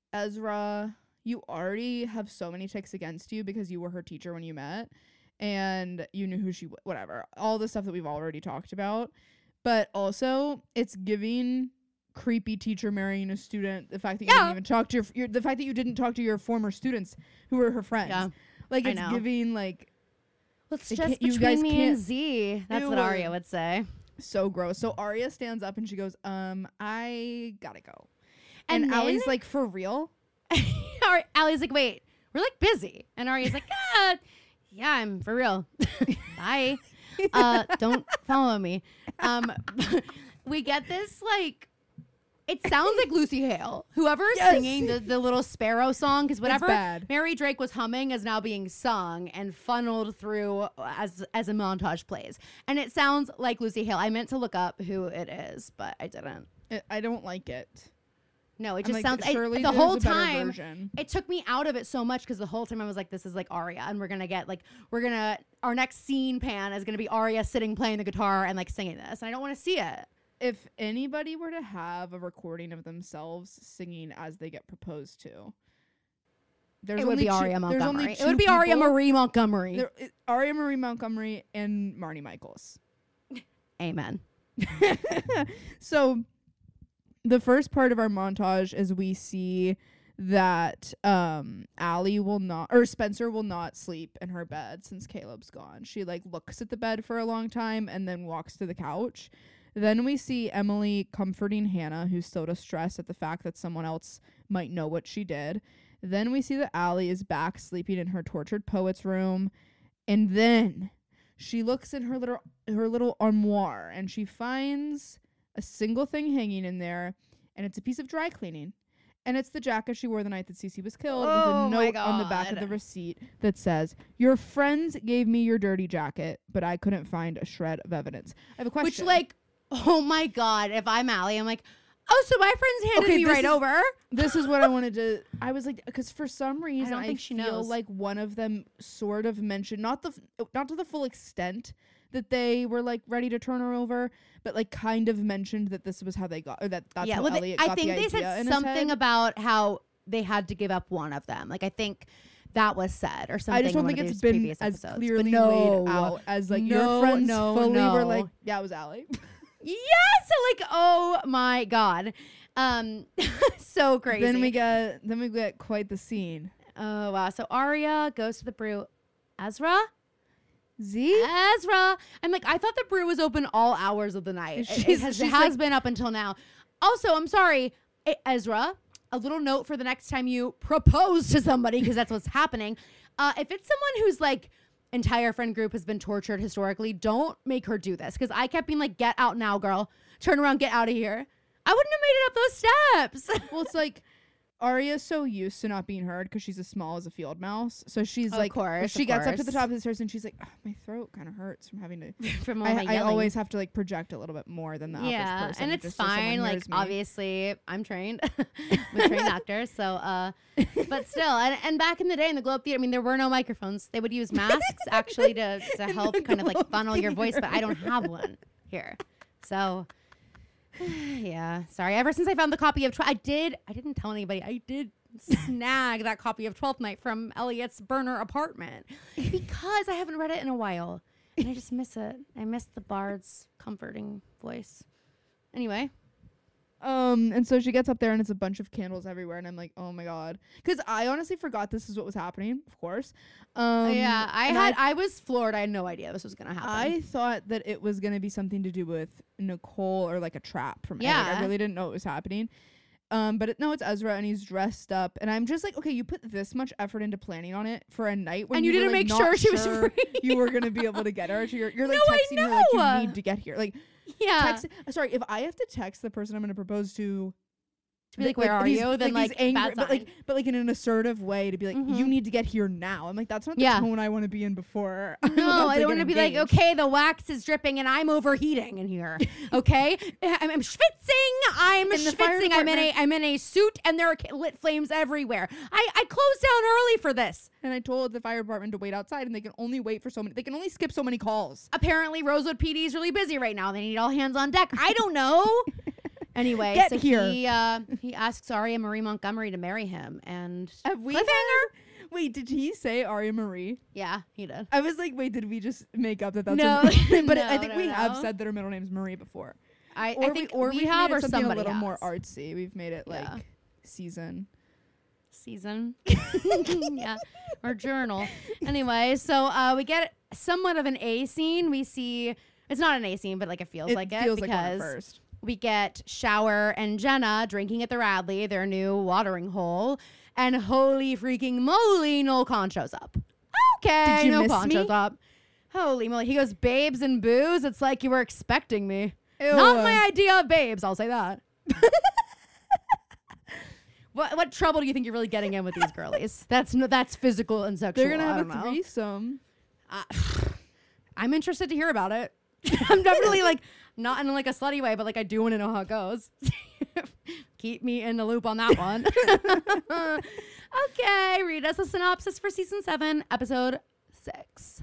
Ezra, you already have so many ticks against you because you were her teacher when you met, and you knew who she w- whatever, all the stuff that we've already talked about. But also, it's giving creepy teacher marrying a student. The fact that you Yeah. didn't even talk to your, your, the fact that you didn't talk to your former students who were her friends. Yeah, like I it's know. giving like It's They just can't- you between guys me can't- and Z. That's what Ew. Aria would say. so gross. So Arya stands up and she goes, um, I gotta go. And And, then- Allie's like, for real? Ari- Allie's like, wait, we're like busy. And Aria's like, ah, yeah, I'm for real. Bye. Uh, don't follow me. Um, we get this like, it sounds like Lucy Hale. Whoever's Yes. singing the, the little sparrow song, because whatever bad. Mary Drake was humming is now being sung and funneled through as as a montage plays. And it sounds like Lucy Hale. I meant to look up who it is, but I didn't. I- I don't like it. No, it I'm just like, sounds I- surely the there's whole a better time. version. It took me out of it so much because the whole time I was like, this is like Aria, and we're gonna get like we're gonna our next scene pan is gonna be Aria sitting playing the guitar and like singing this, and I don't want to see it. If anybody were to have a recording of themselves singing as they get proposed to, there's It would only be two- Aria there's only Montgomery. It two would be Aria people. Marie Montgomery. There, it, Aria Marie Montgomery and Marnie Michaels. Amen. So the first part of our montage is we see that um Allie will not or Spencer will not sleep in her bed since Caleb's gone. She like looks at the bed for a long time and then walks to the couch. Then we see Emily comforting Hannah, who's so distressed at the fact that someone else might know what she did. Then we see that Allie is back sleeping in her tortured poet's room. And then she looks in her little her little armoire and she finds a single thing hanging in there, and it's a piece of dry cleaning. And it's the jacket she wore the night that Cece was killed, Oh with a my note on the back of God. the receipt that says, "Your friends gave me your dirty jacket, but I couldn't find a shred of evidence." I have a question. Which, like, oh my God, if I'm Allie, I'm like, oh, so my friend's handed Okay, me this right is- over. This is what I wanted to. I was like, because for some reason don't I, think she feel knows. like one of them sort of mentioned, not the f- not to the full extent that they were like ready to turn her over, but like kind of mentioned that this was how they got, or that that's yeah, how well, they- Elliot I got think the they idea said in his something head. about how they had to give up one of them. Like, I think that was said or something. I just in don't one think of it's these been previous as episodes. clearly But no, laid out as like no, your friends no, fully were no. like, yeah, it was Allie. Yes, like, oh my God, um, so crazy. Then we get then we get quite the scene. oh wow. So Arya goes to the brew. Ezra. Z. Ezra. I'm like, I thought the brew was open all hours of the night. It, it She's- has, she's it has like- been up until now. Also, I'm sorry, E- Ezra. A little note for the next time you propose to somebody, because that's what's happening. Uh, if it's someone who's like entire friend group has been tortured historically, don't make her do this. Because I kept being like, get out now, girl. Turn around, get out of here. I wouldn't have made it up those steps. Well, it's like Arya's so used to not being heard because she's as small as a field mouse. So she's Of like, course, she of gets up to the course. top of the stairs and she's like, oh, my throat kind of hurts from having to. From all I, my I yelling. always have to like project a little bit more than the average Yeah, person. and it's just so someone fine. Like, hears me. obviously, I'm trained. I'm a trained actor, so uh, but still, and, and back in the day in the Globe Theater, I mean, there were no microphones. They would use masks actually to to help kind of like Globe funnel your voice, but I don't have one here, so. Yeah, sorry. Ever since I found the copy of, Tw- I did. I didn't tell anybody. I did snag that copy of Twelfth Night from Elliot's burner apartment because I haven't read it in a while, and I just miss it. I miss the bard's comforting voice. Anyway, Um, and so she gets up there and it's a bunch of candles everywhere, and I'm like, oh my God, because I honestly forgot this is what was happening. Of course. Um, yeah, I and had. I, was floored. I had no idea this was gonna happen. I thought that it was gonna be something to do with Nicole or like a trap from Elliot. Yeah. I really didn't know what was happening. Um, but it, no, it's Ezra and he's dressed up, and I'm just like, okay, you put this much effort into planning on it for a night when And you were, didn't like, make not sure she was sure free. you were gonna be able to get her. So you're, you're like No, I texting her like know. you need to get here. Like yeah. text. uh, Sorry, if I have to text the person I'm gonna propose to. to be like, where are these- you? Then these like, angry, bad but like, sign. but like in an assertive way to be like, you Mhm. need to get here now. I'm like, that's not the Yeah. tone I want to be in before. I'm No, about I to don't get want to be like, engaged. okay, the wax is dripping and I'm overheating in here. Okay, I'm, I'm schwitzing. I'm And the fire schwitzing. I'm in a department- I'm in a suit and there are ca- lit flames everywhere. I I closed down early for this. And I told the fire department to wait outside, and they can only wait for so many. They can only skip so many calls. Apparently, Rosewood P D is really busy right now. They need all hands on deck. I don't know. Anyway, Get so here. he uh, he asks Arya Marie Montgomery to marry him, and Have we? cliffhanger. had- Wait, did he say Aria Marie? Yeah, he did. I was like, wait, did we just make up that that's No, her but no, I think no, we have no. said that her middle name's Marie before. I, Or I think we, or we we've have made or it something a somebody little has. more artsy. We've made it like Yeah. season. Season, yeah, or journal. Anyway, so uh, we get somewhat of an A scene. We see it's not an A scene, but like it feels It like feels it like one at because first. we get Shower and Jenna drinking at the Radley, their new watering hole, and holy freaking moly, Noel Khan shows up. Okay, Did you Noel miss Khan me? shows up. Holy moly, he goes, babes and booze. It's like you were expecting me. Ew. Not my idea of babes. I'll say that. What what trouble do you think you're really getting in with these girlies? That's no, that's physical and sexual. They're gonna I have don't a know. threesome. Uh, I'm interested to hear about it. I'm definitely like not in like a slutty way, but like I do want to know how it goes. Keep me in the loop on that one. Okay, read us a synopsis for season seven, episode six.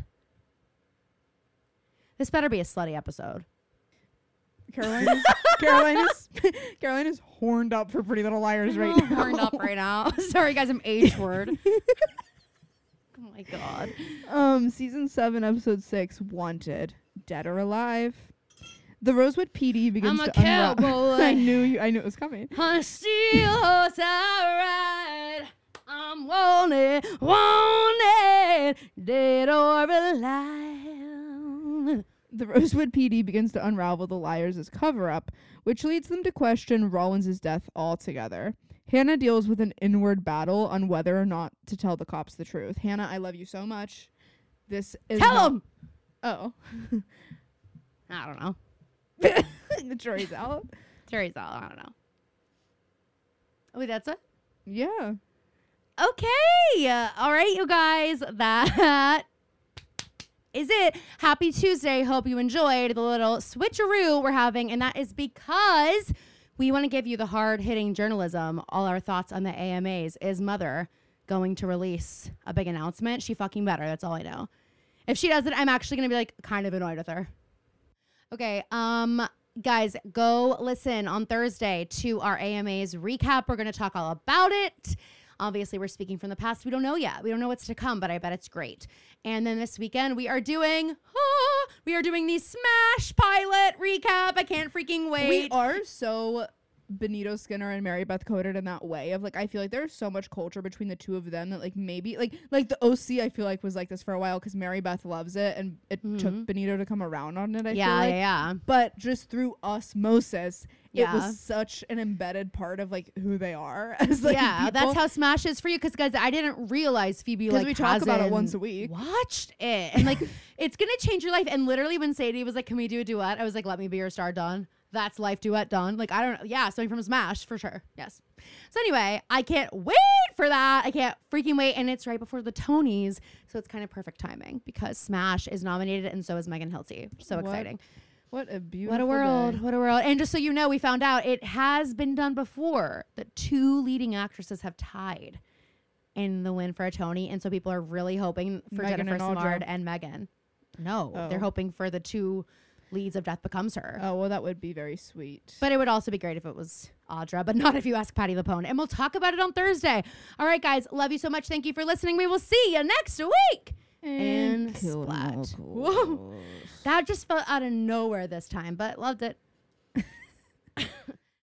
This better be a slutty episode. Caroline is, Caroline is Caroline is horned up for Pretty Little Liars right I'm now. horned up right now. Sorry, guys, I'm H word. Oh my god. Um, season seven, episode six, Wanted, Dead or Alive. The Rosewood P D begins I'm a to unravel. cowboy. I knew you. I knew it was coming. On a steel horse I ride. I'm wanted, wanted, dead or alive. The Rosewood P D begins to unravel the liars' cover-up, which leads them to question Rollins' death altogether. Hannah deals with an inward battle on whether or not to tell the cops the truth. Hannah, I love you so much. This is Tell not- them. Oh. I don't know. The jury's out. Jury's out. I don't know. Oh, wait, that's it? Yeah. Okay. Uh, all right, you guys. That is it. Happy Tuesday. Hope you enjoyed the little switcheroo we're having. And that is because we want to give you the hard-hitting journalism. All our thoughts on the A M As. Is Mother going to release a big announcement? She fucking better. That's all I know. If she doesn't, I'm actually going to be like kind of annoyed with her. Okay. Um, guys, go listen on Thursday to our A M As recap. We're going to talk all about it. Obviously, we're speaking from the past. We don't know yet. We don't know what's to come, but I bet it's great. And then this weekend, we are doing, ah, we are doing the Smash pilot recap. I can't freaking wait. We are so Benito Skinner and Mary Beth coded in that way of like, I feel like there's so much culture between the two of them that like maybe like like the O C I feel like was like this for a while because Mary Beth loves it and it Mhm. took Benito to come around on it. I yeah, feel like. yeah, yeah. But just through osmosis, Yeah. it was such an embedded part of like who they are. As, like, yeah, people. that's how Smash is for you. Because, guys, I didn't realize Phoebe 'Cause like we talk about it hasn't once a week. Watched it, and like it's gonna change your life. And literally, when Sadie was like, "Can we do a duet?" I was like, "Let me be your star, done." That's life duet done. Like I don't know. Yeah, something from Smash for sure. Yes. So anyway, I can't wait for that. I can't freaking wait, and it's right before the Tonys, so it's kind of perfect timing because Smash is nominated, and so is Megan Hilty. So What? exciting. What a beautiful What a world. day. What a world. And just so you know, we found out it has been done before that two leading actresses have tied in the win for a Tony. And so people are really hoping for Megan Jennifer and Audra. Simard and Megan. No, Oh. they're hoping for the two leads of Death Becomes Her. Oh, well, that would be very sweet. But it would also be great if it was Audra, but not if you ask Patty LuPone. And we'll talk about it on Thursday. All right, guys. Love you so much. Thank you for listening. We will see you next week. And kill them all splat. cool. Whoa. That just felt out of nowhere this time, but loved it.